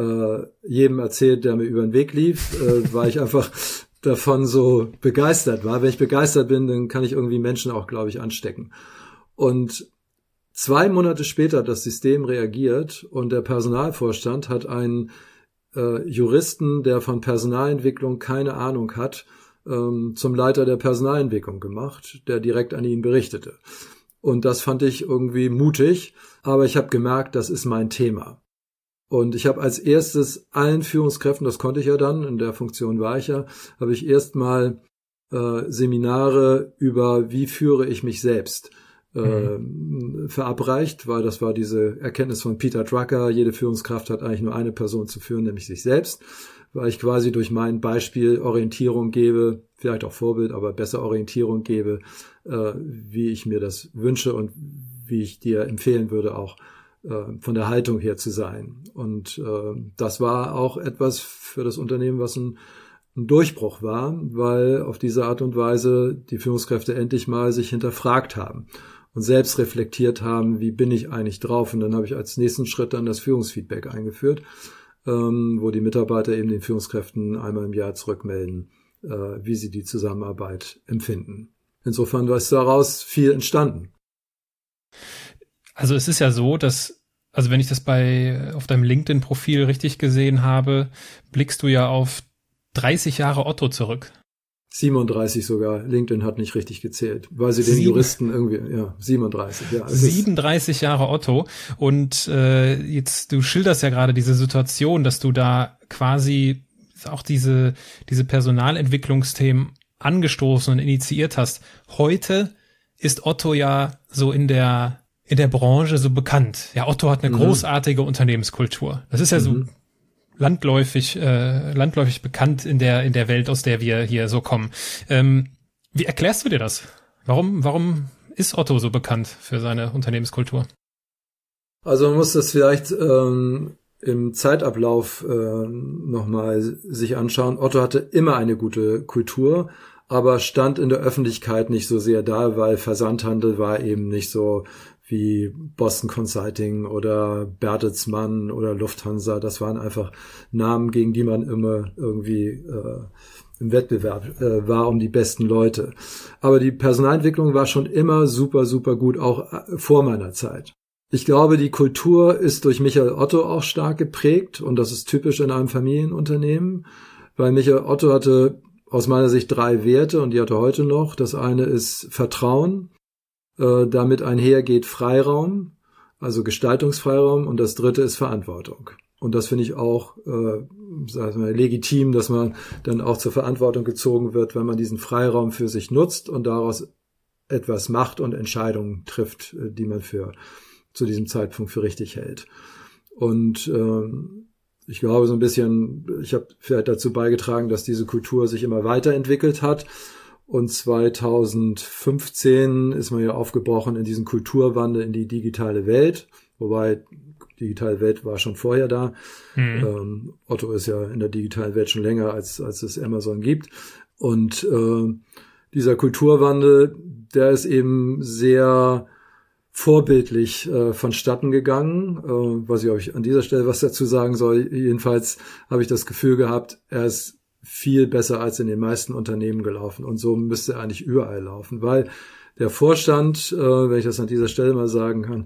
jedem erzählt, der mir über den Weg lief, weil ich einfach davon so begeistert war. Wenn ich begeistert bin, dann kann ich irgendwie Menschen auch, glaube ich, anstecken. Und 2 Monate später hat das System reagiert und der Personalvorstand hat einen Juristen, der von Personalentwicklung keine Ahnung hat, zum Leiter der Personalentwicklung gemacht, der direkt an ihn berichtete. Und das fand ich irgendwie mutig, aber ich habe gemerkt, das ist mein Thema. Und ich habe als erstes allen Führungskräften, das konnte ich ja dann, in der Funktion war ich ja, habe ich erstmal Seminare über, wie führe ich mich selbst verabreicht, weil das war diese Erkenntnis von Peter Drucker, jede Führungskraft hat eigentlich nur eine Person zu führen, nämlich sich selbst, weil ich quasi durch mein Beispiel Orientierung gebe, vielleicht auch Vorbild, aber besser Orientierung gebe, wie ich mir das wünsche und wie ich dir empfehlen würde, auch von der Haltung her zu sein. Und das war auch etwas für das Unternehmen, was ein Durchbruch war, weil auf diese Art und Weise die Führungskräfte endlich mal sich hinterfragt haben und selbst reflektiert haben, wie bin ich eigentlich drauf. Und dann habe ich als nächsten Schritt dann das Führungsfeedback eingeführt, wo die Mitarbeiter eben den Führungskräften einmal im Jahr zurückmelden, wie sie die Zusammenarbeit empfinden. Insofern war es daraus viel entstanden. Also es ist ja so, dass, also wenn ich das auf deinem LinkedIn-Profil richtig gesehen habe, blickst du ja auf 30 Jahre Otto zurück. 37 sogar. LinkedIn hat nicht richtig gezählt, weil sie den Juristen irgendwie, 37, ja. 37 Jahre Otto. Und jetzt, du schilderst ja gerade diese Situation, dass du da quasi auch diese Personalentwicklungsthemen angestoßen und initiiert hast. Heute ist Otto ja so in der Branche so bekannt. Ja, Otto hat eine großartige Unternehmenskultur. Das ist ja so landläufig bekannt in der Welt, aus der wir hier so kommen. Wie erklärst du dir das? Warum ist Otto so bekannt für seine Unternehmenskultur? Also man muss das vielleicht im Zeitablauf nochmal sich anschauen. Otto hatte immer eine gute Kultur, aber stand in der Öffentlichkeit nicht so sehr da, weil Versandhandel war eben nicht so wie Boston Consulting oder Bertelsmann oder Lufthansa. Das waren einfach Namen, gegen die man immer irgendwie im Wettbewerb war um die besten Leute. Aber die Personalentwicklung war schon immer super, super gut, auch vor meiner Zeit. Ich glaube, die Kultur ist durch Michael Otto auch stark geprägt und das ist typisch in einem Familienunternehmen, weil Michael Otto hatte aus meiner Sicht 3 Werte und die hat er heute noch. Das eine ist Vertrauen. Damit einhergeht Freiraum, also Gestaltungsfreiraum, und das dritte ist Verantwortung. Und das finde ich auch legitim, dass man dann auch zur Verantwortung gezogen wird, wenn man diesen Freiraum für sich nutzt und daraus etwas macht und Entscheidungen trifft, die man zu diesem Zeitpunkt für richtig hält. Und ich glaube so ein bisschen, ich habe vielleicht dazu beigetragen, dass diese Kultur sich immer weiterentwickelt hat. Und 2015 ist man ja aufgebrochen in diesen Kulturwandel in die digitale Welt, wobei digitale Welt war schon vorher da. Otto ist ja in der digitalen Welt schon länger, als es Amazon gibt. Und dieser Kulturwandel, der ist eben sehr vorbildlich vonstatten gegangen. Weiß ich, ob ich an dieser Stelle was dazu sagen soll. Jedenfalls habe ich das Gefühl gehabt, er ist viel besser als in den meisten Unternehmen gelaufen. Und so müsste er eigentlich überall laufen, weil der Vorstand, wenn ich das an dieser Stelle mal sagen kann,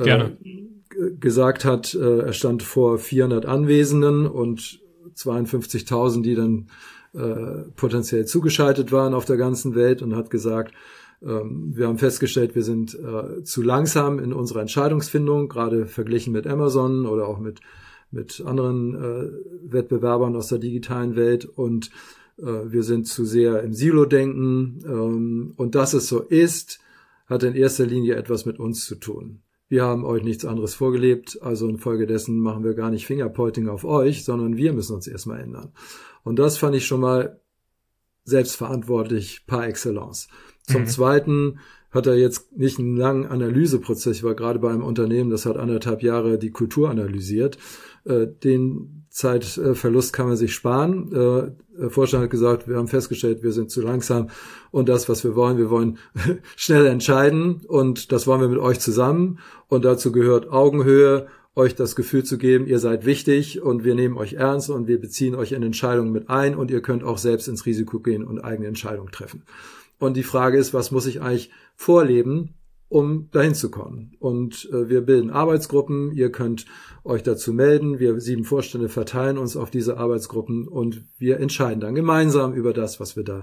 gesagt hat, er stand vor 400 Anwesenden und 52.000, die dann potenziell zugeschaltet waren auf der ganzen Welt und hat gesagt, wir haben festgestellt, wir sind zu langsam in unserer Entscheidungsfindung, gerade verglichen mit Amazon oder auch mit anderen Wettbewerbern aus der digitalen Welt und wir sind zu sehr im Silo-Denken und dass es so ist, hat in erster Linie etwas mit uns zu tun. Wir haben euch nichts anderes vorgelebt, also infolgedessen machen wir gar nicht Fingerpointing auf euch, sondern wir müssen uns erstmal ändern. Und das fand ich schon mal selbstverantwortlich par excellence. Zum Zweiten hat er jetzt nicht einen langen Analyseprozess. Ich war gerade bei einem Unternehmen, das hat 1,5 Jahre die Kultur analysiert. Den Zeitverlust kann man sich sparen. Der Vorstand hat gesagt, wir haben festgestellt, wir sind zu langsam und das, was wir wollen schnell entscheiden und das wollen wir mit euch zusammen und dazu gehört Augenhöhe, euch das Gefühl zu geben, ihr seid wichtig und wir nehmen euch ernst und wir beziehen euch in Entscheidungen mit ein und ihr könnt auch selbst ins Risiko gehen und eigene Entscheidungen treffen. Und die Frage ist, was muss ich eigentlich vorleben, um dahin zu kommen? Und wir bilden Arbeitsgruppen, ihr könnt euch dazu melden, wir 7 Vorstände verteilen uns auf diese Arbeitsgruppen und wir entscheiden dann gemeinsam über das, was wir da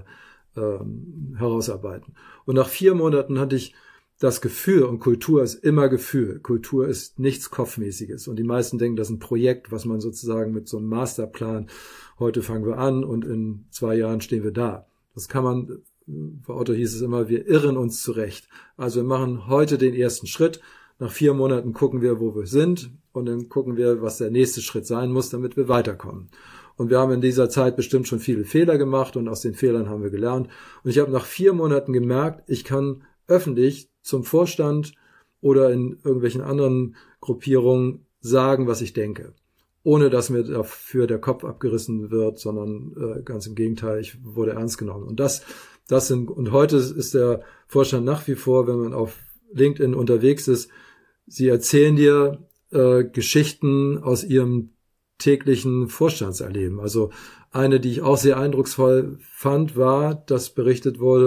herausarbeiten. Und nach 4 Monaten hatte ich das Gefühl, und Kultur ist immer Gefühl, Kultur ist nichts Kopfmäßiges. Und die meisten denken, das ist ein Projekt, was man sozusagen mit so einem Masterplan, heute fangen wir an und in 2 Jahren stehen wir da. Das kann man, bei Otto hieß es immer, wir irren uns zurecht. Also wir machen heute den ersten Schritt. Nach 4 Monaten gucken wir, wo wir sind. Und dann gucken wir, was der nächste Schritt sein muss, damit wir weiterkommen. Und wir haben in dieser Zeit bestimmt schon viele Fehler gemacht und aus den Fehlern haben wir gelernt. Und ich habe nach 4 Monaten gemerkt, ich kann öffentlich zum Vorstand oder in irgendwelchen anderen Gruppierungen sagen, was ich denke. Ohne dass mir dafür der Kopf abgerissen wird, sondern ganz im Gegenteil, ich wurde ernst genommen. Und und heute ist der Vorstand nach wie vor, wenn man auf LinkedIn unterwegs ist, sie erzählen dir Geschichten aus ihrem täglichen Vorstandserleben. Also eine, die ich auch sehr eindrucksvoll fand, war, dass berichtet wurde,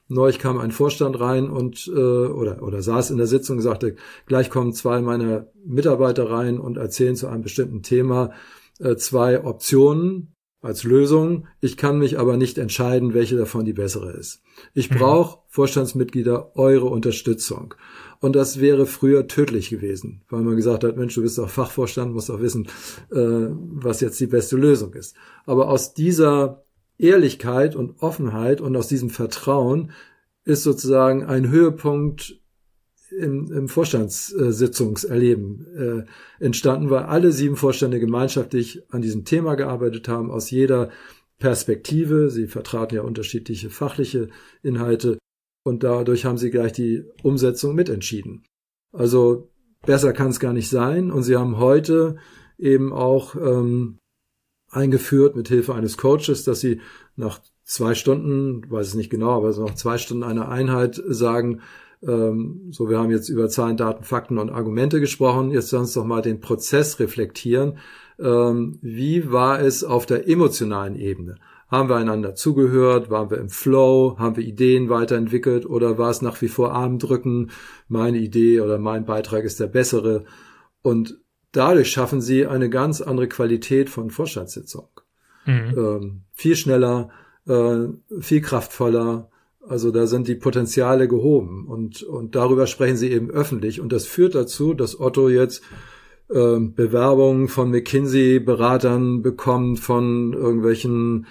Neulich kam ein Vorstand rein und oder saß in der Sitzung und sagte, gleich kommen 2 meiner Mitarbeiter rein und erzählen zu einem bestimmten Thema 2 Optionen als Lösung. Ich kann mich aber nicht entscheiden, welche davon die bessere ist. Ich brauche, Vorstandsmitglieder, eure Unterstützung. Und das wäre früher tödlich gewesen, weil man gesagt hat, Mensch, du bist doch Fachvorstand, musst doch wissen, was jetzt die beste Lösung ist. Aber aus dieser Ehrlichkeit und Offenheit und aus diesem Vertrauen ist sozusagen ein Höhepunkt im Vorstandssitzungserleben entstanden, weil alle 7 Vorstände gemeinschaftlich an diesem Thema gearbeitet haben, aus jeder Perspektive. Sie vertraten ja unterschiedliche fachliche Inhalte und dadurch haben sie gleich die Umsetzung mitentschieden. Also besser kann es gar nicht sein und sie haben heute eben auch eingeführt mit Hilfe eines Coaches, dass sie nach 2 Stunden, weiß es nicht genau, aber so nach 2 Stunden einer Einheit sagen, so, wir haben jetzt über Zahlen, Daten, Fakten und Argumente gesprochen, jetzt sollen wir uns doch mal den Prozess reflektieren. Wie war es auf der emotionalen Ebene? Haben wir einander zugehört? Waren wir im Flow? Haben wir Ideen weiterentwickelt? Oder war es nach wie vor Armdrücken? Meine Idee oder mein Beitrag ist der bessere. Und dadurch schaffen sie eine ganz andere Qualität von Vorstandssitzung. Viel schneller, viel kraftvoller. Also da sind die Potenziale gehoben und darüber sprechen sie eben öffentlich. Und das führt dazu, dass Otto jetzt Bewerbungen von McKinsey-Beratern bekommt, von irgendwelchen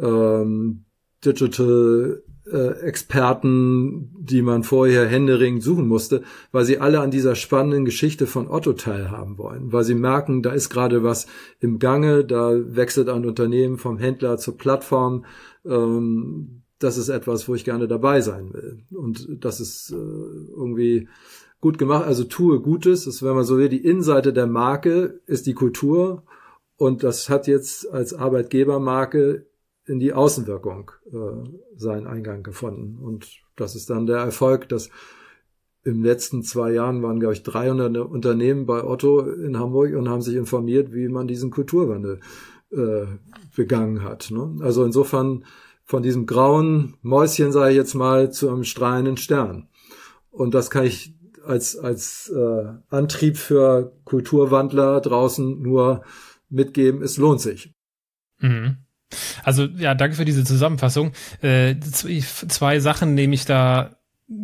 Digital-Experten, die man vorher händeringend suchen musste, weil sie alle an dieser spannenden Geschichte von Otto teilhaben wollen, weil sie merken, da ist gerade was im Gange, da wechselt ein Unternehmen vom Händler zur Plattform. Das ist etwas, wo ich gerne dabei sein will. Und das ist irgendwie gut gemacht. Also tue Gutes. Das ist, wenn man so will, die Innenseite der Marke ist die Kultur. Und das hat jetzt als Arbeitgebermarke in die Außenwirkung seinen Eingang gefunden. Und das ist dann der Erfolg, dass in den letzten 2 Jahren waren, glaube ich, 300 Unternehmen bei Otto in Hamburg und haben sich informiert, wie man diesen Kulturwandel begangen hat. Ne? Also insofern von diesem grauen Mäuschen, sage ich jetzt mal, zu einem strahlenden Stern. Und das kann ich als Antrieb für Kulturwandler draußen nur mitgeben, es lohnt sich. Also ja, danke für diese Zusammenfassung. 2 Sachen nehme ich da,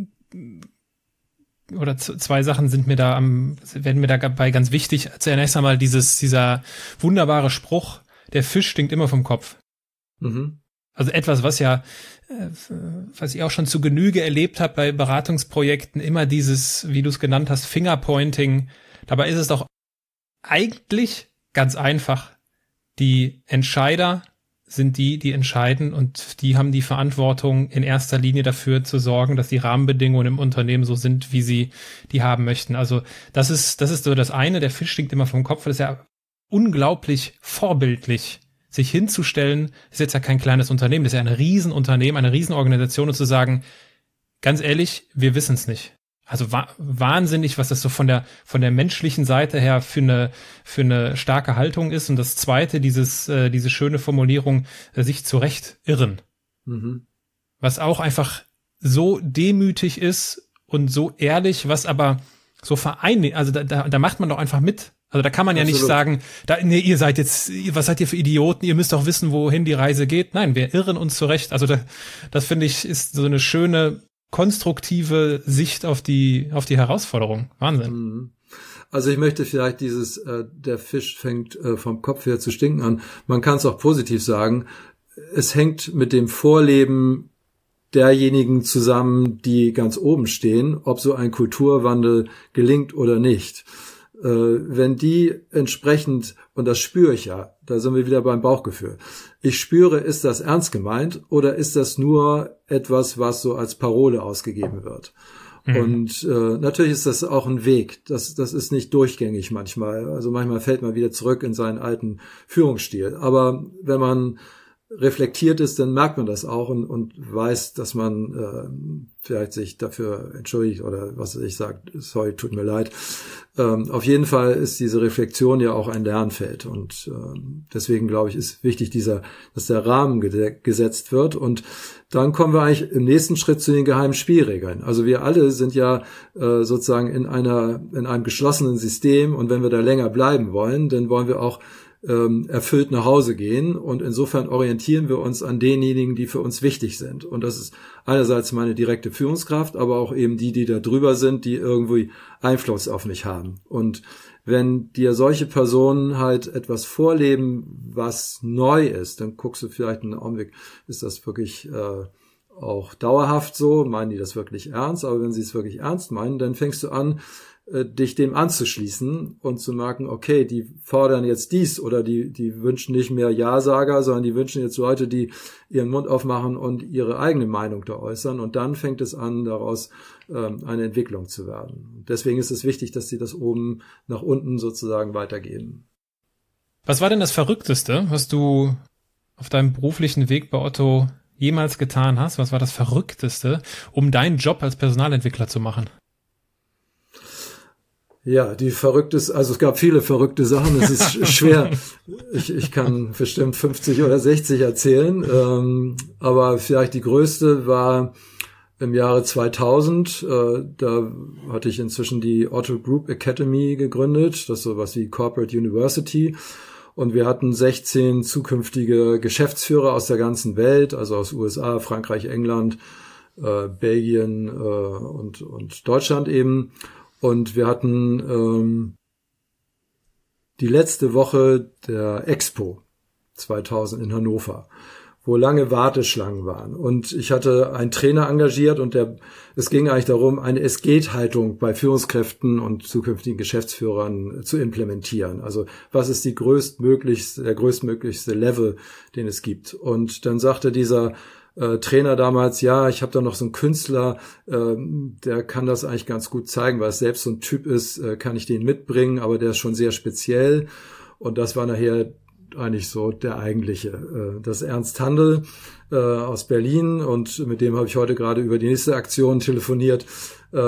oder 2 Sachen werden mir dabei ganz wichtig. Zunächst einmal dieser wunderbare Spruch, der Fisch stinkt immer vom Kopf. Also etwas, was ich auch schon zu Genüge erlebt habe bei Beratungsprojekten, immer dieses, wie du es genannt hast, Fingerpointing. Dabei ist es doch eigentlich ganz einfach. Die Entscheider sind die entscheiden und die haben die Verantwortung, in erster Linie dafür zu sorgen, dass die Rahmenbedingungen im Unternehmen so sind, wie sie die haben möchten. Also das ist so das eine, der Fisch stinkt immer vom Kopf, das ist ja unglaublich vorbildlich, sich hinzustellen, ist jetzt ja kein kleines Unternehmen, das ist ja ein Riesenunternehmen, eine Riesenorganisation und zu sagen, ganz ehrlich, wir wissen es nicht. Also wahnsinnig, was das so von der menschlichen Seite her für eine starke Haltung ist. Und das Zweite, diese schöne Formulierung, sich zurecht irren. Was auch einfach so demütig ist und so ehrlich, was aber so vereinigt, also da macht man doch einfach mit. Also da kann man ja nicht sagen, ihr seid jetzt, was seid ihr für Idioten, ihr müsst doch wissen, wohin die Reise geht. Nein, wir irren uns zurecht. Also das finde ich, ist so eine schöne, konstruktive Sicht auf die Herausforderung. Wahnsinn. Also ich möchte vielleicht der Fisch fängt vom Kopf her zu stinken an. Man kann es auch positiv sagen. Es hängt mit dem Vorleben derjenigen zusammen, die ganz oben stehen, ob so ein Kulturwandel gelingt oder nicht. Wenn die entsprechend, und das spüre ich ja, da sind wir wieder beim Bauchgefühl, ich spüre, ist das ernst gemeint oder ist das nur etwas, was so als Parole ausgegeben wird? Und natürlich ist das auch ein Weg, das ist nicht durchgängig manchmal, also manchmal fällt man wieder zurück in seinen alten Führungsstil, aber wenn man reflektiert ist, dann merkt man das auch und weiß, dass man vielleicht sich dafür entschuldigt oder was ich sage, sorry, tut mir leid. Auf jeden Fall ist diese Reflexion ja auch ein Lernfeld und deswegen glaube ich, ist wichtig, dass der Rahmen gesetzt wird und dann kommen wir eigentlich im nächsten Schritt zu den geheimen Spielregeln. Also wir alle sind ja sozusagen in einem geschlossenen System und wenn wir da länger bleiben wollen, dann wollen wir auch erfüllt nach Hause gehen und insofern orientieren wir uns an denjenigen, die für uns wichtig sind und das ist einerseits meine direkte Führungskraft, aber auch eben die da drüber sind, die irgendwie Einfluss auf mich haben und wenn dir solche Personen halt etwas vorleben, was neu ist, dann guckst du vielleicht einen Augenblick, ist das wirklich auch dauerhaft so, meinen die das wirklich ernst, aber wenn sie es wirklich ernst meinen, dann fängst du an, dich dem anzuschließen und zu merken, okay, die fordern jetzt dies oder die wünschen nicht mehr Ja-Sager, sondern die wünschen jetzt Leute, die ihren Mund aufmachen und ihre eigene Meinung da äußern und dann fängt es an, daraus eine Entwicklung zu werden. Deswegen ist es wichtig, dass sie das oben nach unten sozusagen weitergeben. Was war denn das Verrückteste, was du auf deinem beruflichen Weg bei Otto jemals getan hast? Was war das Verrückteste, um deinen Job als Personalentwickler zu machen? Ja, also es gab viele verrückte Sachen, es ist schwer, ich kann bestimmt 50 oder 60 erzählen, aber vielleicht die größte war im Jahre 2000, da hatte ich inzwischen die Otto Group Academy gegründet, das ist sowas wie Corporate University und wir hatten 16 zukünftige Geschäftsführer aus der ganzen Welt, also aus USA, Frankreich, England, Belgien und Deutschland eben. Und wir hatten die letzte Woche der Expo 2000 in Hannover, wo lange Warteschlangen waren. Und ich hatte einen Trainer engagiert und es ging eigentlich darum, eine Es-geht-Haltung bei Führungskräften und zukünftigen Geschäftsführern zu implementieren. Also was ist der größtmöglichste Level, den es gibt? Und dann sagte dieser Trainer damals, ja, ich habe da noch so einen Künstler, der kann das eigentlich ganz gut zeigen, weil es selbst so ein Typ ist, kann ich den mitbringen, aber der ist schon sehr speziell und das war nachher eigentlich so der eigentliche. Das ist Ernst Handel aus Berlin und mit dem habe ich heute gerade über die nächste Aktion telefoniert wir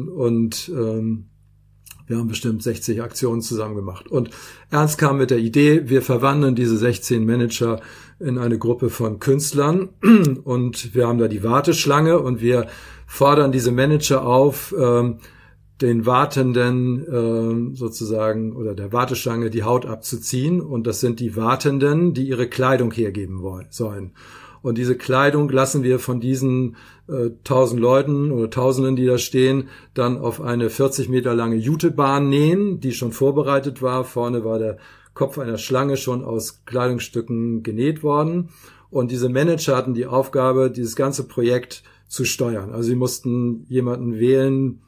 haben bestimmt 60 Aktionen zusammen gemacht. Und Ernst kam mit der Idee, wir verwandeln diese 16 Manager in eine Gruppe von Künstlern und wir haben da die Warteschlange und wir fordern diese Manager auf, den Wartenden sozusagen oder der Warteschlange die Haut abzuziehen und das sind die Wartenden, die ihre Kleidung hergeben sollen. Und diese Kleidung lassen wir von diesen 1000 Leuten oder Tausenden, die da stehen, dann auf eine 40 Meter lange Jutebahn nähen, die schon vorbereitet war. Vorne war der Kopf einer Schlange schon aus Kleidungsstücken genäht worden. Und diese Manager hatten die Aufgabe, dieses ganze Projekt zu steuern. Also sie mussten jemanden wählen,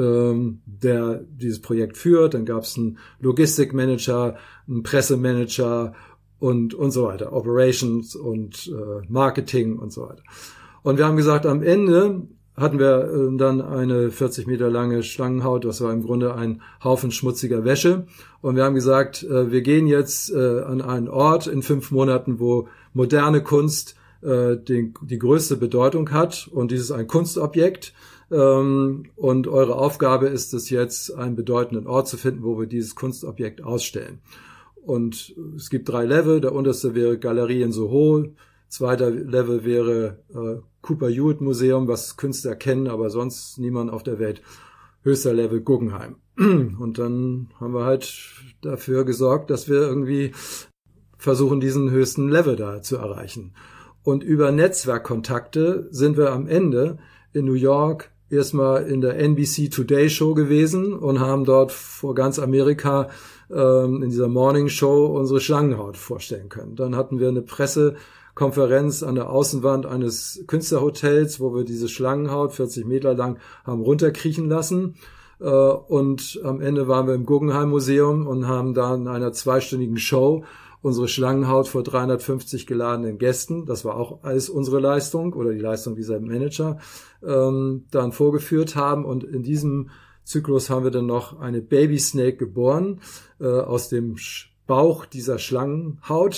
der dieses Projekt führt. Dann gab es einen Logistikmanager, einen Pressemanager und so weiter, Operations und Marketing und so weiter. Und wir haben gesagt, am Ende hatten wir dann eine 40 Meter lange Schlangenhaut, das war im Grunde ein Haufen schmutziger Wäsche. Und wir haben gesagt, wir gehen jetzt an einen Ort in 5 Monaten, wo moderne Kunst die größte Bedeutung hat. Und dies ist ein Kunstobjekt. Und eure Aufgabe ist es jetzt, einen bedeutenden Ort zu finden, wo wir dieses Kunstobjekt ausstellen. Und es gibt 3 Level. Der unterste wäre Galerie in Soho. Zweiter Level wäre Cooper Hewitt Museum, was Künstler kennen, aber sonst niemand auf der Welt. Höchster Level Guggenheim. Und dann haben wir halt dafür gesorgt, dass wir irgendwie versuchen, diesen höchsten Level da zu erreichen. Und über Netzwerkkontakte sind wir am Ende in New York erstmal in der NBC Today Show gewesen und haben dort vor ganz Amerika in dieser Morning Show unsere Schlangenhaut vorstellen können. Dann hatten wir eine Pressekonferenz an der Außenwand eines Künstlerhotels, wo wir diese Schlangenhaut 40 Meter lang haben runterkriechen lassen. Und am Ende waren wir im Guggenheim Museum und haben da in einer 2-stündigen Show unsere Schlangenhaut vor 350 geladenen Gästen, das war auch alles unsere Leistung oder die Leistung dieser Manager, dann vorgeführt haben. Und in diesem Zyklus haben wir dann noch eine Baby Snake geboren aus dem Bauch dieser Schlangenhaut.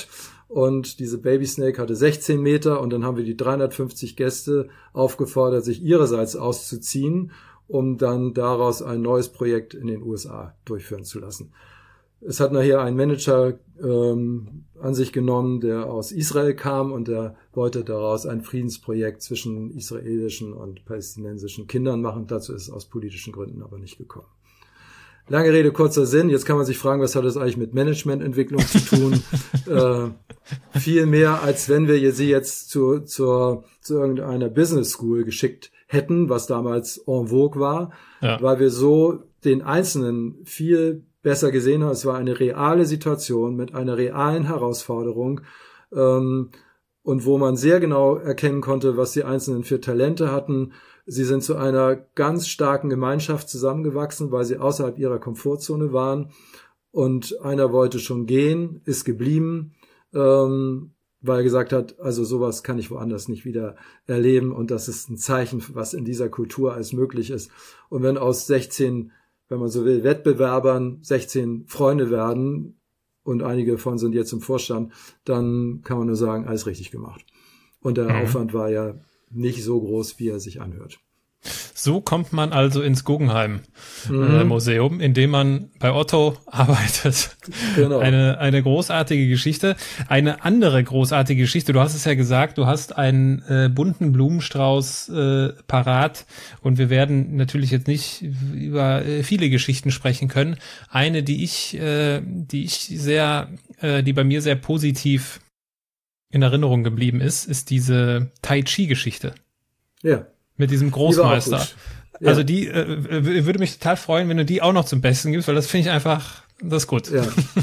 Und diese Baby Snake hatte 16 Meter und dann haben wir die 350 Gäste aufgefordert, sich ihrerseits auszuziehen, um dann daraus ein neues Projekt in den USA durchführen zu lassen. Es hat nachher ein Manager an sich genommen, der aus Israel kam und der wollte daraus ein Friedensprojekt zwischen israelischen und palästinensischen Kindern machen. Dazu ist es aus politischen Gründen aber nicht gekommen. Lange Rede, kurzer Sinn. Jetzt kann man sich fragen, was hat das eigentlich mit Managemententwicklung zu tun? Viel mehr, als wenn wir sie jetzt zu irgendeiner Business School geschickt hätten, was damals en vogue war, weil wir so den Einzelnen viel besser gesehen haben. Es war eine reale Situation mit einer realen Herausforderung und wo man sehr genau erkennen konnte, was die Einzelnen für Talente hatten. Sie sind zu einer ganz starken Gemeinschaft zusammengewachsen, weil sie außerhalb ihrer Komfortzone waren. Und einer wollte schon gehen, ist geblieben, weil er gesagt hat, also sowas kann ich woanders nicht wieder erleben. Und das ist ein Zeichen, was in dieser Kultur alles möglich ist. Und wenn aus 16, wenn man so will, Wettbewerbern 16 Freunde werden und einige davon sind jetzt im Vorstand, dann kann man nur sagen, alles richtig gemacht. Und der Aufwand war ja nicht so groß, wie er sich anhört. So kommt man also ins Guggenheim Museum, in dem man bei Otto arbeitet. Genau. Eine großartige Geschichte. Eine andere großartige Geschichte, du hast es ja gesagt, du hast einen bunten Blumenstrauß parat und wir werden natürlich jetzt nicht über viele Geschichten sprechen können. Eine, die bei mir sehr positiv in Erinnerung geblieben ist diese Tai Chi Geschichte. Ja. Mit diesem Großmeister. Ja. Also die würde mich total freuen, wenn du die auch noch zum Besten gibst, weil das finde ich einfach, das ist gut. Ja.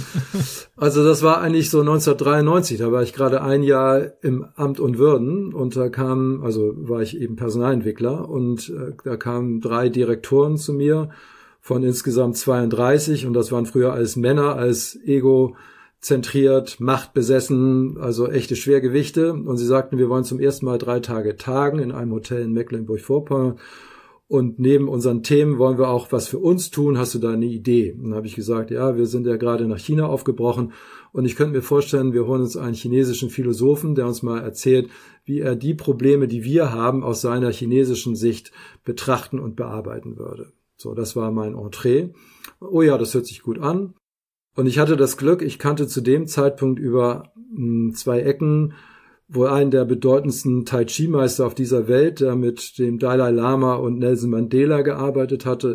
Also das war eigentlich so 1993, da war ich gerade ein Jahr im Amt und Würden und da war ich eben Personalentwickler und da kamen 3 Direktoren zu mir von insgesamt 32 und das waren früher alles Männer, als ego-zentriert, machtbesessen, also echte Schwergewichte. Und sie sagten, wir wollen zum ersten Mal 3 Tage tagen in einem Hotel in Mecklenburg-Vorpommern. Und neben unseren Themen wollen wir auch was für uns tun. Hast du da eine Idee? Und dann habe ich gesagt, ja, wir sind ja gerade nach China aufgebrochen. Und ich könnte mir vorstellen, wir holen uns einen chinesischen Philosophen, der uns mal erzählt, wie er die Probleme, die wir haben, aus seiner chinesischen Sicht betrachten und bearbeiten würde. So, das war mein Entree. Oh ja, das hört sich gut an. Und ich hatte das Glück, ich kannte zu dem Zeitpunkt über 2 Ecken wohl einen der bedeutendsten Tai Chi Meister auf dieser Welt, der mit dem Dalai Lama und Nelson Mandela gearbeitet hatte,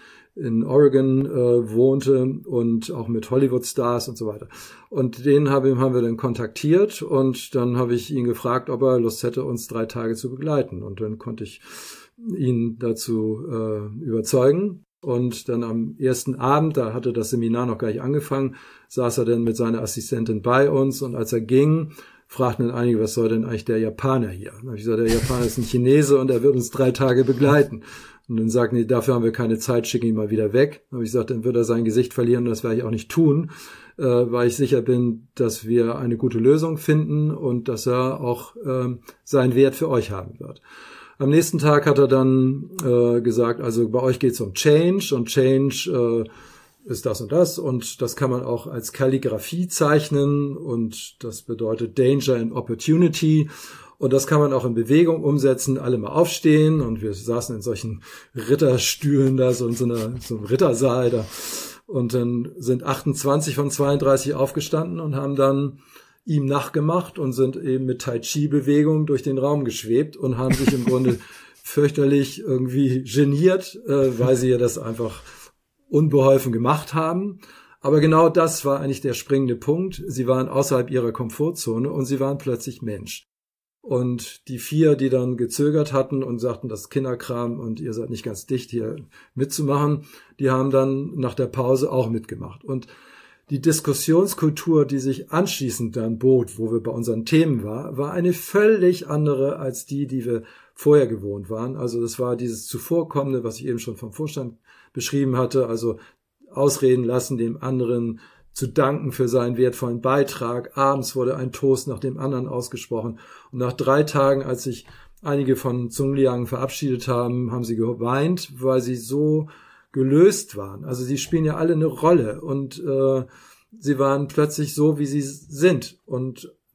in Oregon wohnte und auch mit Hollywood Stars und so weiter. Und den haben wir dann kontaktiert und dann habe ich ihn gefragt, ob er Lust hätte, uns 3 Tage zu begleiten. Und dann konnte ich ihn dazu überzeugen. Und dann am ersten Abend, da hatte das Seminar noch gar nicht angefangen, saß er dann mit seiner Assistentin bei uns und als er ging, fragten dann einige, was soll denn eigentlich der Japaner hier? Dann habe ich gesagt, der Japaner ist ein Chinese und er wird uns 3 Tage begleiten. Und dann sagten die, dafür haben wir keine Zeit, schicken ihn mal wieder weg. Dann habe ich gesagt, dann wird er sein Gesicht verlieren und das werde ich auch nicht tun, weil ich sicher bin, dass wir eine gute Lösung finden und dass er auch seinen Wert für euch haben wird. Am nächsten Tag hat er dann gesagt, also bei euch geht es um Change und Change ist das und das kann man auch als Kalligraphie zeichnen und das bedeutet Danger and Opportunity und das kann man auch in Bewegung umsetzen, alle mal aufstehen und wir saßen in solchen Ritterstühlen da, so in so einem Rittersaal da und dann sind 28 von 32 aufgestanden und haben dann ihm nachgemacht und sind eben mit Tai Chi Bewegungen durch den Raum geschwebt und haben sich im Grunde fürchterlich irgendwie geniert, weil sie ja das einfach unbeholfen gemacht haben. Aber genau das war eigentlich der springende Punkt. Sie waren außerhalb ihrer Komfortzone und sie waren plötzlich Mensch. Und die 4, die dann gezögert hatten und sagten, das ist Kinderkram und ihr seid nicht ganz dicht hier mitzumachen, die haben dann nach der Pause auch mitgemacht. Und die Diskussionskultur, die sich anschließend dann bot, wo wir bei unseren Themen war eine völlig andere als die wir vorher gewohnt waren. Also das war dieses Zuvorkommende, was ich eben schon vom Vorstand beschrieben hatte, also ausreden lassen, dem anderen zu danken für seinen wertvollen Beitrag. Abends wurde ein Toast nach dem anderen ausgesprochen. Und nach 3 Tagen, als sich einige von Zhongliang verabschiedet haben, haben sie geweint, weil sie so gelöst waren. Also sie spielen ja alle eine Rolle und sie waren plötzlich so, wie sie sind. Und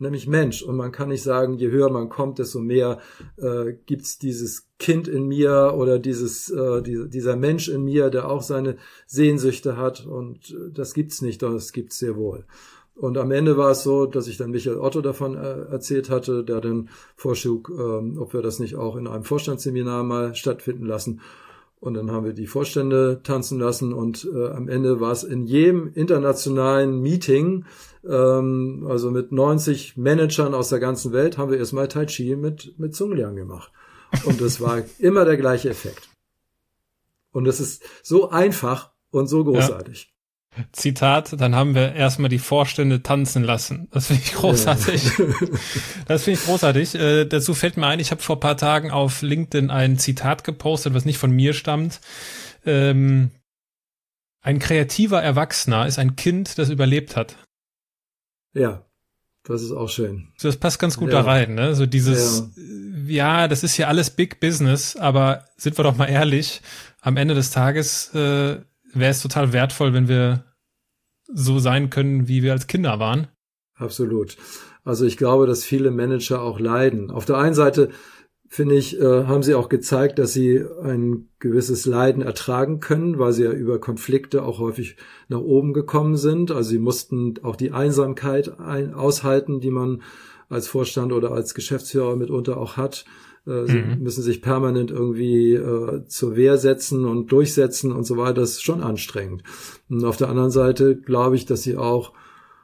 nämlich Mensch. Und man kann nicht sagen, je höher man kommt, desto mehr gibt's dieses Kind in mir oder dieser Mensch in mir, der auch seine Sehnsüchte hat. Und das gibt's nicht, doch das gibt's sehr wohl. Und am Ende war es so, dass ich dann Michael Otto davon erzählt hatte, der dann vorschlug, ob wir das nicht auch in einem Vorstandsseminar mal stattfinden lassen. Und dann haben wir die Vorstände tanzen lassen und am Ende war es in jedem internationalen Meeting, also mit 90 Managern aus der ganzen Welt, haben wir erstmal Tai Chi mit Zhongliang gemacht. Und das war immer der gleiche Effekt. Und es ist so einfach und so großartig. Ja. Zitat, dann haben wir erstmal die Vorstände tanzen lassen. Das finde ich großartig. Ja. Das finde ich großartig. Dazu fällt mir ein, ich habe vor ein paar Tagen auf LinkedIn ein Zitat gepostet, was nicht von mir stammt. Ein kreativer Erwachsener ist ein Kind, das überlebt hat. Ja, das ist auch schön. So, das passt ganz gut da rein, ne? So dieses, ja, das ist ja alles Big Business, aber sind wir doch mal ehrlich, am Ende des Tages wäre es total wertvoll, wenn wir so sein können, wie wir als Kinder waren. Absolut. Also ich glaube, dass viele Manager auch leiden. Auf der einen Seite, finde ich, haben sie auch gezeigt, dass sie ein gewisses Leiden ertragen können, weil sie ja über Konflikte auch häufig nach oben gekommen sind. Also sie mussten auch die Einsamkeit aushalten, die man als Vorstand oder als Geschäftsführer mitunter auch hat. Sie müssen sich permanent irgendwie zur Wehr setzen und durchsetzen und so weiter. Das ist schon anstrengend. Und auf der anderen Seite glaube ich, dass sie auch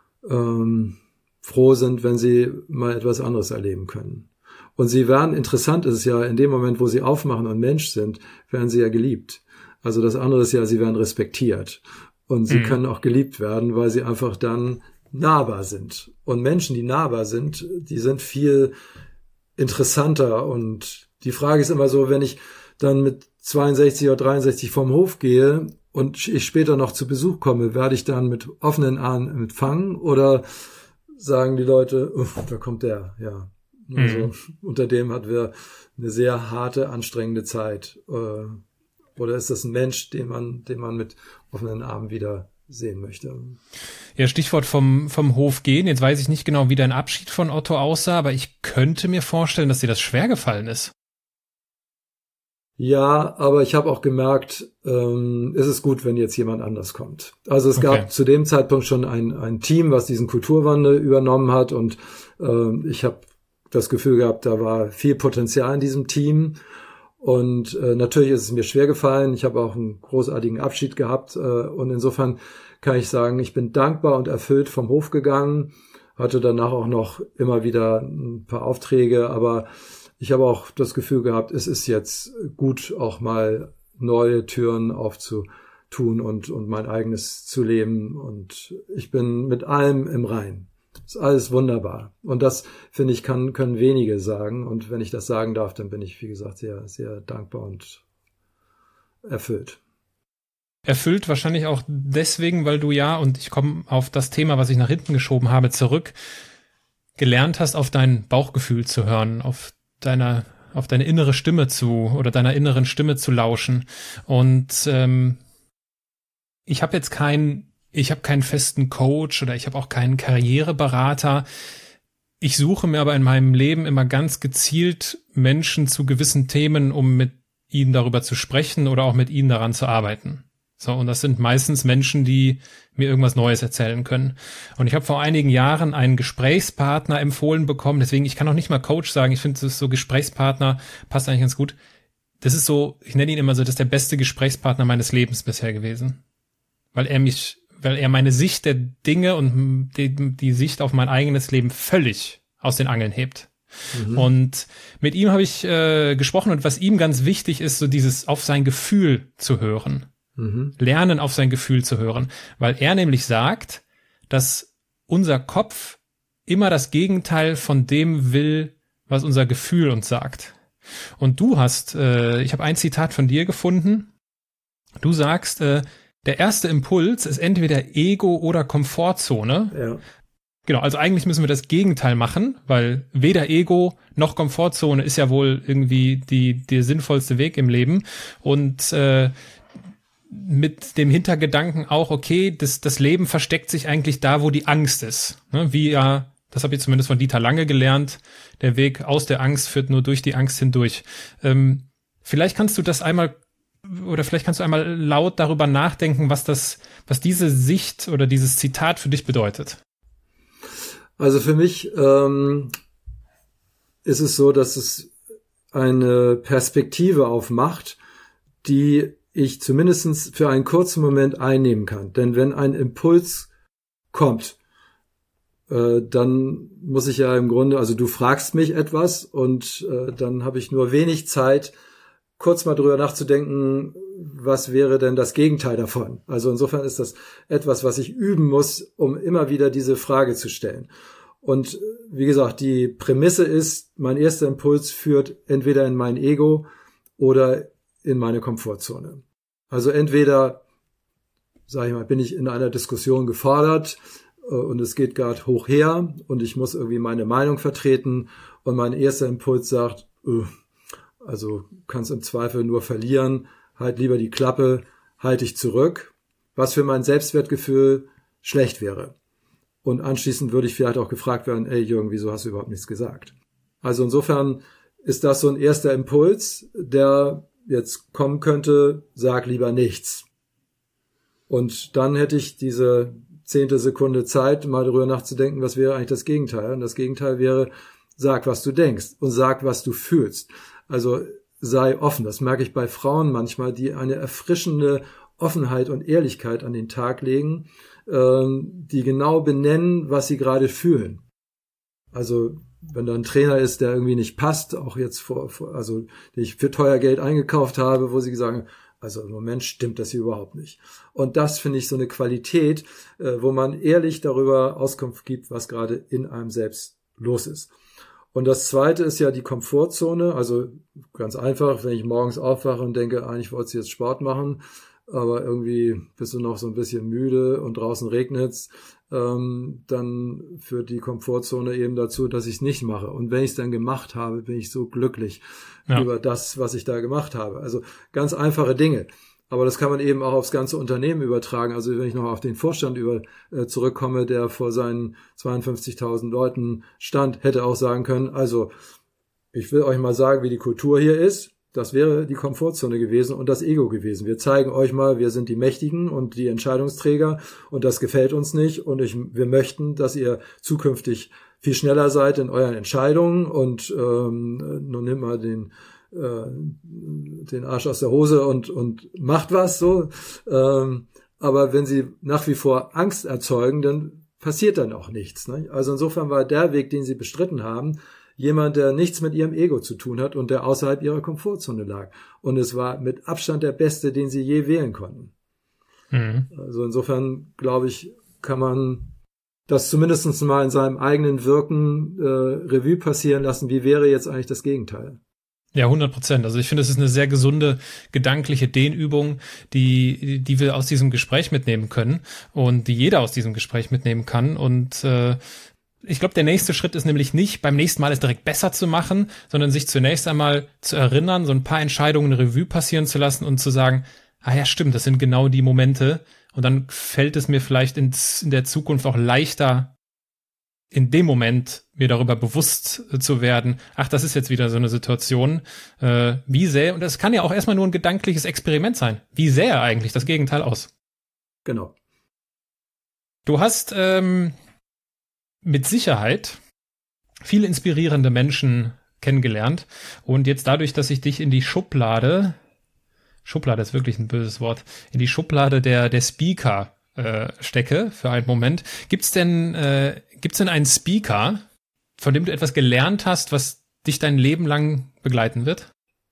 froh sind, wenn sie mal etwas anderes erleben können. Und sie werden, interessant ist es ja, in dem Moment, wo sie aufmachen und Mensch sind, werden sie ja geliebt. Also das andere ist ja, sie werden respektiert. Und sie können auch geliebt werden, weil sie einfach dann nahbar sind. Und Menschen, die nahbar sind, die sind viel interessanter. Und die Frage ist immer so, wenn ich dann mit 62 oder 63 vom Hof gehe und ich später noch zu Besuch komme, werde ich dann mit offenen Armen empfangen oder sagen die Leute, da kommt der, ja. Also unter dem hatten wir eine sehr harte, anstrengende Zeit. Oder ist das ein Mensch, den man mit offenen Armen wieder sehen möchte? Ja, Stichwort vom Hof gehen. Jetzt weiß ich nicht genau, wie dein Abschied von Otto aussah, aber ich könnte mir vorstellen, dass dir das schwer gefallen ist. Ja, aber ich habe auch gemerkt, es ist gut, wenn jetzt jemand anders kommt. Also es gab zu dem Zeitpunkt schon ein Team, was diesen Kulturwandel übernommen hat und ich habe das Gefühl gehabt, da war viel Potenzial in diesem Team. Und natürlich ist es mir schwer gefallen. Ich habe auch einen großartigen Abschied gehabt. Und insofern kann ich sagen, ich bin dankbar und erfüllt vom Hof gegangen. Hatte danach auch noch immer wieder ein paar Aufträge. Aber ich habe auch das Gefühl gehabt, es ist jetzt gut, auch mal neue Türen aufzutun und mein eigenes zu leben. Und ich bin mit allem im Reinen. Ist alles wunderbar. Und das, finde ich, können wenige sagen. Und wenn ich das sagen darf, dann bin ich, wie gesagt, sehr, sehr dankbar und erfüllt. Erfüllt wahrscheinlich auch deswegen, weil du ja, und ich komme auf das Thema, was ich nach hinten geschoben habe, zurück, gelernt hast, auf dein Bauchgefühl zu hören, auf deine innere Stimme deiner inneren Stimme zu lauschen. Und ich habe jetzt keinen festen Coach oder ich habe auch keinen Karriereberater. Ich suche mir aber in meinem Leben immer ganz gezielt Menschen zu gewissen Themen, um mit ihnen darüber zu sprechen oder auch mit ihnen daran zu arbeiten. So, und das sind meistens Menschen, die mir irgendwas Neues erzählen können. Und ich habe vor einigen Jahren einen Gesprächspartner empfohlen bekommen, deswegen, ich kann auch nicht mal Coach sagen, ich finde, das ist so Gesprächspartner, passt eigentlich ganz gut. Das ist so, ich nenne ihn immer so, das ist der beste Gesprächspartner meines Lebens bisher gewesen. Weil er meine Sicht der Dinge und die Sicht auf mein eigenes Leben völlig aus den Angeln hebt. Und mit ihm habe ich gesprochen und was ihm ganz wichtig ist, so dieses auf sein Gefühl zu hören. Lernen, auf sein Gefühl zu hören. Weil er nämlich sagt, dass unser Kopf immer das Gegenteil von dem will, was unser Gefühl uns sagt. Und du hast, ich habe ein Zitat von dir gefunden. Du sagst, der erste Impuls ist entweder Ego oder Komfortzone. Ja. Genau, also eigentlich müssen wir das Gegenteil machen, weil weder Ego noch Komfortzone ist ja wohl irgendwie der sinnvollste Weg im Leben. Und mit dem Hintergedanken auch, okay, das Leben versteckt sich eigentlich da, wo die Angst ist. Ne? Wie ja Das habe ich zumindest von Dieter Lange gelernt. Der Weg aus der Angst führt nur durch die Angst hindurch. Vielleicht kannst du einmal laut darüber nachdenken, was diese Sicht oder dieses Zitat für dich bedeutet. Also für mich ist es so, dass es eine Perspektive auf Macht, die ich zumindest für einen kurzen Moment einnehmen kann. Denn wenn ein Impuls kommt, dann muss ich ja im Grunde, also du fragst mich etwas und dann habe ich nur wenig Zeit, kurz mal drüber nachzudenken, was wäre denn das Gegenteil davon? Also insofern ist das etwas, was ich üben muss, um immer wieder diese Frage zu stellen. Und wie gesagt, die Prämisse ist, mein erster Impuls führt entweder in mein Ego oder in meine Komfortzone. Also entweder, sage ich mal, bin ich in einer Diskussion gefordert und es geht gerade hoch her und ich muss irgendwie meine Meinung vertreten und mein erster Impuls sagt, also kannst im Zweifel nur verlieren, halt lieber die Klappe, halt dich zurück, was für mein Selbstwertgefühl schlecht wäre. Und anschließend würde ich vielleicht auch gefragt werden, ey Jürgen, wieso hast du überhaupt nichts gesagt? Also insofern ist das so ein erster Impuls, der jetzt kommen könnte, sag lieber nichts. Und dann hätte ich diese 10. Sekunde Zeit, mal darüber nachzudenken, was wäre eigentlich das Gegenteil. Und das Gegenteil wäre, sag, was du denkst und sag, was du fühlst. Also sei offen. Das merke ich bei Frauen manchmal, die eine erfrischende Offenheit und Ehrlichkeit an den Tag legen, die genau benennen, was sie gerade fühlen. Also wenn da ein Trainer ist, der irgendwie nicht passt, auch jetzt also den ich für teuer Geld eingekauft habe, wo sie sagen, also im Moment stimmt das hier überhaupt nicht. Und das finde ich so eine Qualität, wo man ehrlich darüber Auskunft gibt, was gerade in einem selbst los ist. Und das Zweite ist ja die Komfortzone. Also ganz einfach, wenn ich morgens aufwache und denke, eigentlich wollte ich jetzt Sport machen, aber irgendwie bist du noch so ein bisschen müde und draußen regnet's, dann führt die Komfortzone eben dazu, dass ich es nicht mache. Und wenn ich es dann gemacht habe, bin ich so glücklich über das, was ich da gemacht habe. Also ganz einfache Dinge. Aber das kann man eben auch aufs ganze Unternehmen übertragen. Also wenn ich noch auf den Vorstand zurückkomme, der vor seinen 52.000 Leuten stand, hätte auch sagen können, also ich will euch mal sagen, wie die Kultur hier ist. Das wäre die Komfortzone gewesen und das Ego gewesen. Wir zeigen euch mal, wir sind die Mächtigen und die Entscheidungsträger und das gefällt uns nicht und wir möchten, dass ihr zukünftig viel schneller seid in euren Entscheidungen und nun nimmt mal den Arsch aus der Hose und macht was so. Aber wenn sie nach wie vor Angst erzeugen, dann passiert dann auch nichts. Ne? Also insofern war der Weg, den sie bestritten haben, jemand, der nichts mit ihrem Ego zu tun hat und der außerhalb ihrer Komfortzone lag. Und es war mit Abstand der beste, den sie je wählen konnten. Mhm. Also insofern, glaube ich, kann man das zumindest mal in seinem eigenen Wirken Revue passieren lassen. Wie wäre jetzt eigentlich das Gegenteil? Ja, 100%. Also ich finde, es ist eine sehr gesunde gedankliche Dehnübung, die wir aus diesem Gespräch mitnehmen können und die jeder aus diesem Gespräch mitnehmen kann. Und ich glaube, der nächste Schritt ist nämlich nicht, beim nächsten Mal es direkt besser zu machen, sondern sich zunächst einmal zu erinnern, so ein paar Entscheidungen Revue passieren zu lassen und zu sagen, ah ja, stimmt, das sind genau die Momente. Und dann fällt es mir vielleicht in der Zukunft auch leichter, in dem Moment mir darüber bewusst zu werden, ach, das ist jetzt wieder so eine Situation, wie sähe, und das kann ja auch erstmal nur ein gedankliches Experiment sein, wie sähe eigentlich das Gegenteil aus? Genau. Du hast mit Sicherheit viele inspirierende Menschen kennengelernt und jetzt dadurch, dass ich dich in die Schublade ist wirklich ein böses Wort, in die Schublade der Speaker stecke für einen Moment. Gibt's denn einen Speaker, von dem du etwas gelernt hast, was dich dein Leben lang begleiten wird?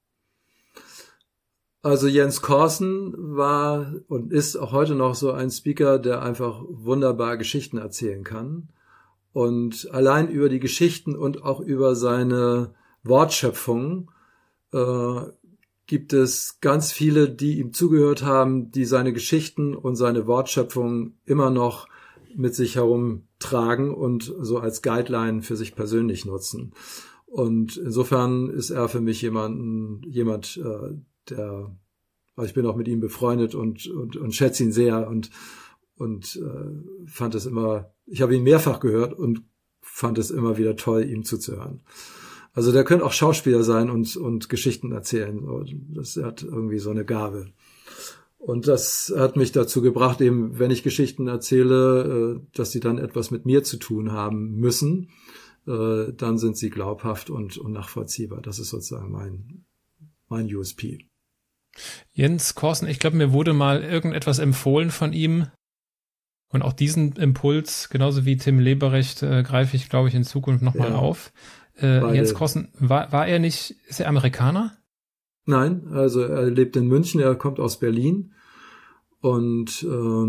Also Jens Korsen war und ist auch heute noch so ein Speaker, der einfach wunderbar Geschichten erzählen kann. Und allein über die Geschichten und auch über seine Wortschöpfung gibt es ganz viele, die ihm zugehört haben, die seine Geschichten und seine Wortschöpfung immer noch mit sich herumtragen und so als Guideline für sich persönlich nutzen. Und insofern ist er für mich jemand, der, also ich bin auch mit ihm befreundet und schätze ihn sehr und fand es immer, ich habe ihn mehrfach gehört und fand es immer wieder toll, ihm zuzuhören. Also der könnte auch Schauspieler sein und Geschichten erzählen. Er hat irgendwie so eine Gabe. Und das hat mich dazu gebracht, eben, wenn ich Geschichten erzähle, dass sie dann etwas mit mir zu tun haben müssen, dann sind sie glaubhaft und nachvollziehbar. Das ist sozusagen mein USP. Jens Korsen, ich glaube, mir wurde mal irgendetwas empfohlen von ihm. Und auch diesen Impuls, genauso wie Tim Leberecht, greife ich, glaube ich, in Zukunft nochmal auf. Jens Korsen, ist er Amerikaner? Nein, also er lebt in München, er kommt aus Berlin und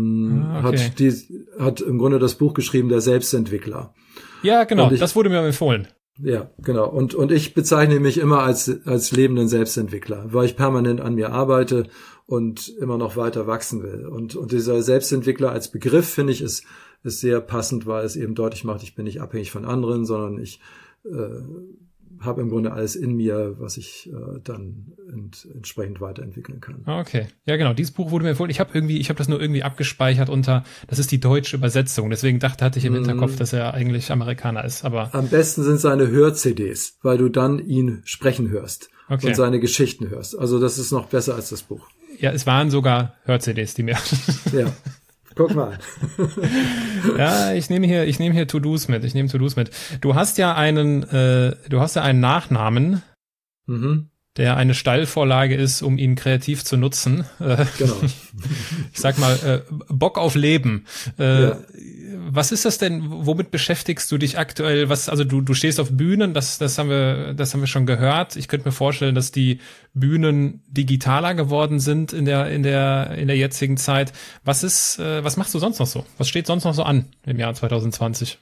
hat im Grunde das Buch geschrieben, Der Selbstentwickler. Ja, genau, das wurde mir empfohlen. Ja, genau. Und ich bezeichne mich immer als lebenden Selbstentwickler, weil ich permanent an mir arbeite und immer noch weiter wachsen will. Und dieser Selbstentwickler als Begriff, finde ich, ist sehr passend, weil es eben deutlich macht, ich bin nicht abhängig von anderen, sondern ich habe im Grunde alles in mir, was ich dann entsprechend weiterentwickeln kann. Okay, ja genau, dieses Buch wurde mir empfohlen. Ich habe das nur irgendwie abgespeichert das ist die deutsche Übersetzung. Deswegen hatte ich im Hinterkopf, dass er eigentlich Amerikaner ist. Aber am besten sind seine Hör-CDs, weil du dann ihn sprechen hörst und seine Geschichten hörst. Also das ist noch besser als das Buch. Ja, es waren sogar Hör-CDs, die mir... Ja. Guck mal. Ja, ich nehme hier To-Dos mit. Du hast ja einen Nachnamen, der eine Steilvorlage ist, um ihn kreativ zu nutzen. Genau. Ich sag mal, Bock auf Leben. Ja. Was ist das denn? Womit beschäftigst du dich aktuell? Also du stehst auf Bühnen, das haben wir schon gehört. Ich könnte mir vorstellen, dass die Bühnen digitaler geworden sind in der jetzigen Zeit. Was machst du sonst noch so? Was steht sonst noch so an im Jahr 2020?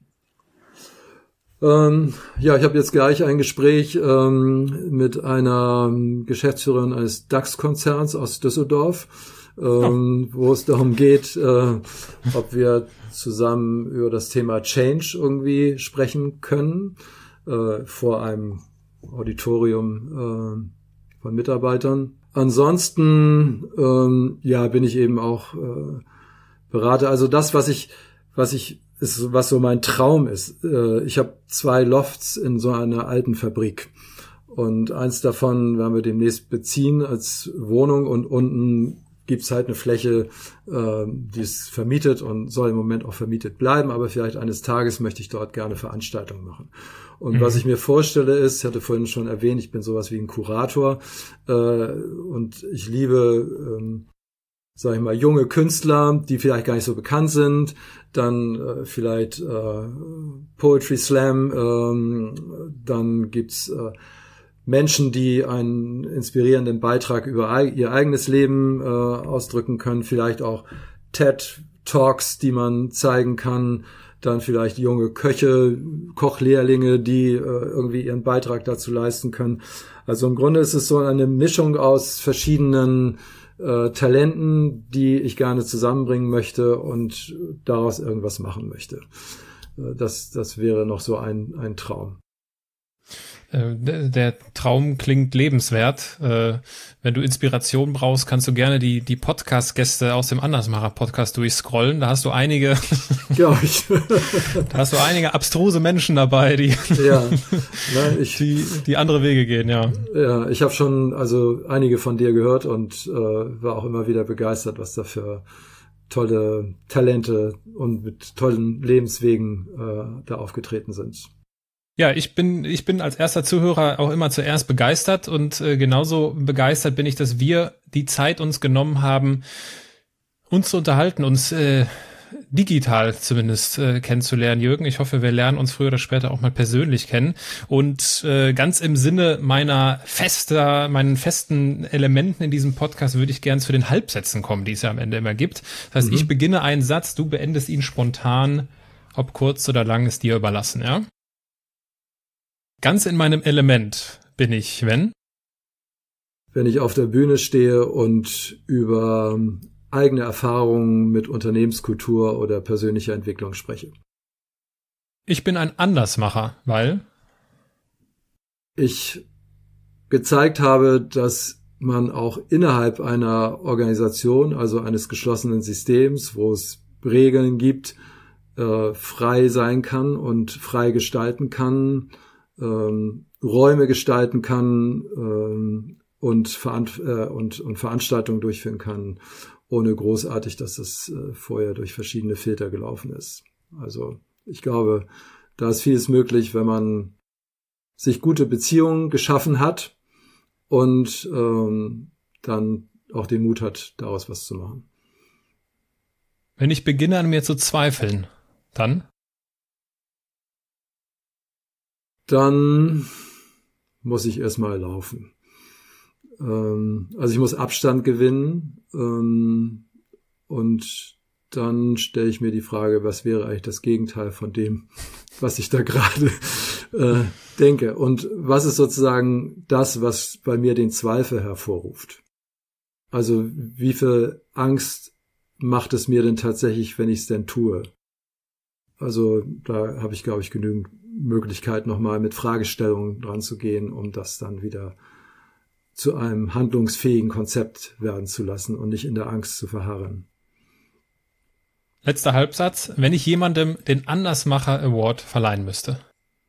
Ja, ich habe jetzt gleich ein Gespräch mit einer Geschäftsführerin eines DAX-Konzerns aus Düsseldorf, wo es darum geht, ob wir zusammen über das Thema Change irgendwie sprechen können, vor einem Auditorium von Mitarbeitern. Ansonsten bin ich eben auch Berater. Also das, was so mein Traum ist. Ich habe 2 Lofts in so einer alten Fabrik. Und eins davon werden wir demnächst beziehen als Wohnung und unten gibt's halt eine Fläche, die ist vermietet und soll im Moment auch vermietet bleiben, aber vielleicht eines Tages möchte ich dort gerne Veranstaltungen machen. Und was ich mir vorstelle ist, ich hatte vorhin schon erwähnt, ich bin sowas wie ein Kurator und ich liebe, sag ich mal, junge Künstler, die vielleicht gar nicht so bekannt sind, dann vielleicht Poetry Slam, dann gibt's Menschen, die einen inspirierenden Beitrag über ihr eigenes Leben ausdrücken können, vielleicht auch TED-Talks, die man zeigen kann, dann vielleicht junge Köche, Kochlehrlinge, die irgendwie ihren Beitrag dazu leisten können. Also im Grunde ist es so eine Mischung aus verschiedenen Talenten, die ich gerne zusammenbringen möchte und daraus irgendwas machen möchte. Das wäre noch so ein Traum. Der Traum klingt lebenswert. Wenn du Inspiration brauchst, kannst du gerne die Podcast-Gäste aus dem Andersmacher-Podcast durchscrollen. Da hast du einige, glaube ich. Da hast du einige abstruse Menschen dabei, die andere Wege gehen, ja. Ja, ich habe schon einige von dir gehört und war auch immer wieder begeistert, was da für tolle Talente und mit tollen Lebenswegen da aufgetreten sind. Ja, ich bin als erster Zuhörer auch immer zuerst begeistert und genauso begeistert bin ich, dass wir die Zeit uns genommen haben, uns zu unterhalten, uns digital zumindest kennenzulernen, Jürgen. Ich hoffe, wir lernen uns früher oder später auch mal persönlich kennen. Und ganz im Sinne meinen festen Elementen in diesem Podcast würde ich gern zu den Halbsätzen kommen, die es ja am Ende immer gibt. Das heißt, ich beginne einen Satz, du beendest ihn spontan, ob kurz oder lang, ist dir überlassen, ja? Ganz in meinem Element bin ich, wenn ich auf der Bühne stehe und über eigene Erfahrungen mit Unternehmenskultur oder persönlicher Entwicklung spreche. Ich bin ein Andersmacher, weil ich gezeigt habe, dass man auch innerhalb einer Organisation, also eines geschlossenen Systems, wo es Regeln gibt, frei sein kann und frei gestalten kann, Räume gestalten kann und Veranstaltungen durchführen kann, ohne großartig, dass es vorher durch verschiedene Filter gelaufen ist. Also ich glaube, da ist vieles möglich, wenn man sich gute Beziehungen geschaffen hat und dann auch den Mut hat, daraus was zu machen. Wenn ich beginne, an mir zu zweifeln, dann? Dann muss ich erstmal laufen. Also ich muss Abstand gewinnen und dann stelle ich mir die Frage, was wäre eigentlich das Gegenteil von dem, was ich da gerade denke? Und was ist sozusagen das, was bei mir den Zweifel hervorruft? Also wie viel Angst macht es mir denn tatsächlich, wenn ich es denn tue? Also da habe ich, glaube ich, genügend Möglichkeit, nochmal mit Fragestellungen dran zu gehen, um das dann wieder zu einem handlungsfähigen Konzept werden zu lassen und nicht in der Angst zu verharren. Letzter Halbsatz. Wenn ich jemandem den Andersmacher Award verleihen müsste.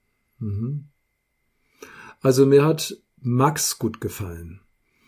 Also mir hat Max gut gefallen.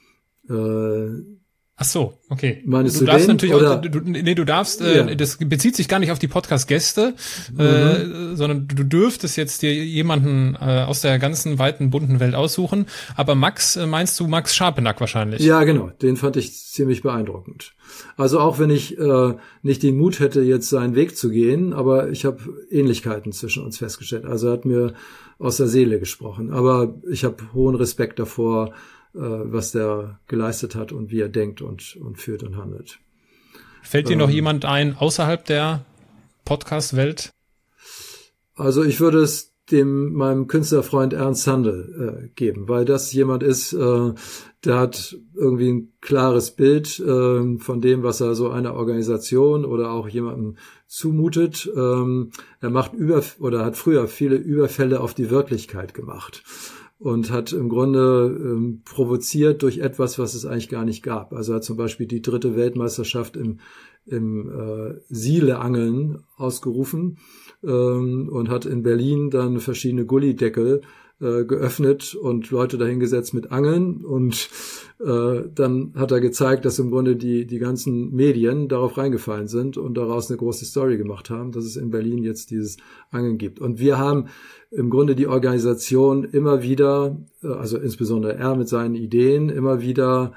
Ach so, okay. Meinst du darfst den, natürlich oder? Du darfst, Ja. das bezieht sich gar nicht auf die Podcast-Gäste, sondern du dürftest jetzt dir jemanden aus der ganzen weiten, bunten Welt aussuchen. Aber Max, meinst du Max Scharpenack wahrscheinlich? Ja, genau. Den fand ich ziemlich beeindruckend. Also auch wenn ich nicht den Mut hätte, jetzt seinen Weg zu gehen, aber ich habe Ähnlichkeiten zwischen uns festgestellt. Also er hat mir aus der Seele gesprochen. Aber ich habe hohen Respekt davor, was der geleistet hat und wie er denkt und fühlt und handelt. Fällt dir noch jemand ein außerhalb der Podcast-Welt? Also ich würde es meinem Künstlerfreund Ernst Sandel geben, weil das jemand ist, der hat irgendwie ein klares Bild von dem, was er so einer Organisation oder auch jemandem zumutet. Er hat früher viele Überfälle auf die Wirklichkeit gemacht und hat im Grunde provoziert durch etwas, was es eigentlich gar nicht gab. Also er hat zum Beispiel die 3. Weltmeisterschaft im Sieleangeln ausgerufen und hat in Berlin dann verschiedene Gullideckel geöffnet und Leute dahingesetzt mit Angeln und dann hat er gezeigt, dass im Grunde die ganzen Medien darauf reingefallen sind und daraus eine große Story gemacht haben, dass es in Berlin jetzt dieses Angeln gibt. Und wir haben im Grunde die Organisation immer wieder, also insbesondere er mit seinen Ideen, immer wieder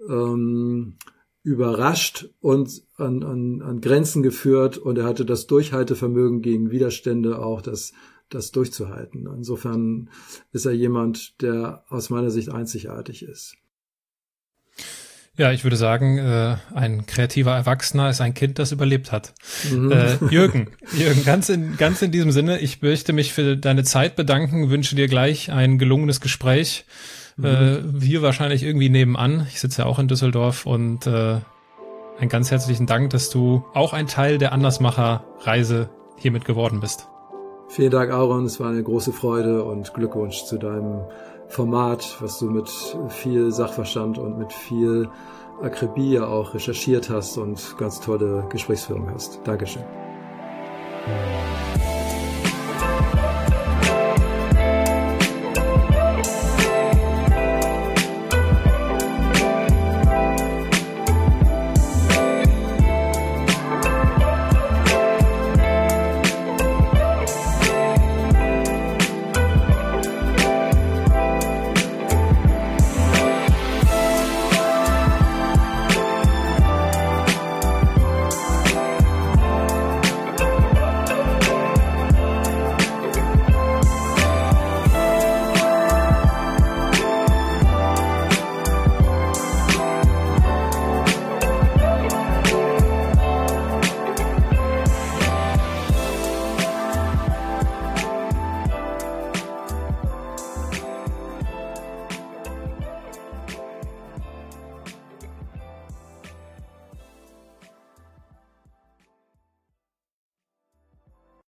überrascht und an Grenzen geführt und er hatte das Durchhaltevermögen gegen Widerstände auch, das durchzuhalten. Insofern ist er jemand, der aus meiner Sicht einzigartig ist. Ja, ich würde sagen, ein kreativer Erwachsener ist ein Kind, das überlebt hat. Jürgen, ganz in diesem Sinne, ich möchte mich für deine Zeit bedanken, wünsche dir gleich ein gelungenes Gespräch. Hier wahrscheinlich irgendwie nebenan. Ich sitze ja auch in Düsseldorf und einen ganz herzlichen Dank, dass du auch ein Teil der Andersmacher-Reise hiermit geworden bist. Vielen Dank, Aaron. Es war eine große Freude und Glückwunsch zu deinem Format, was du mit viel Sachverstand und mit viel Akribie auch recherchiert hast und ganz tolle Gesprächsführung hast. Dankeschön.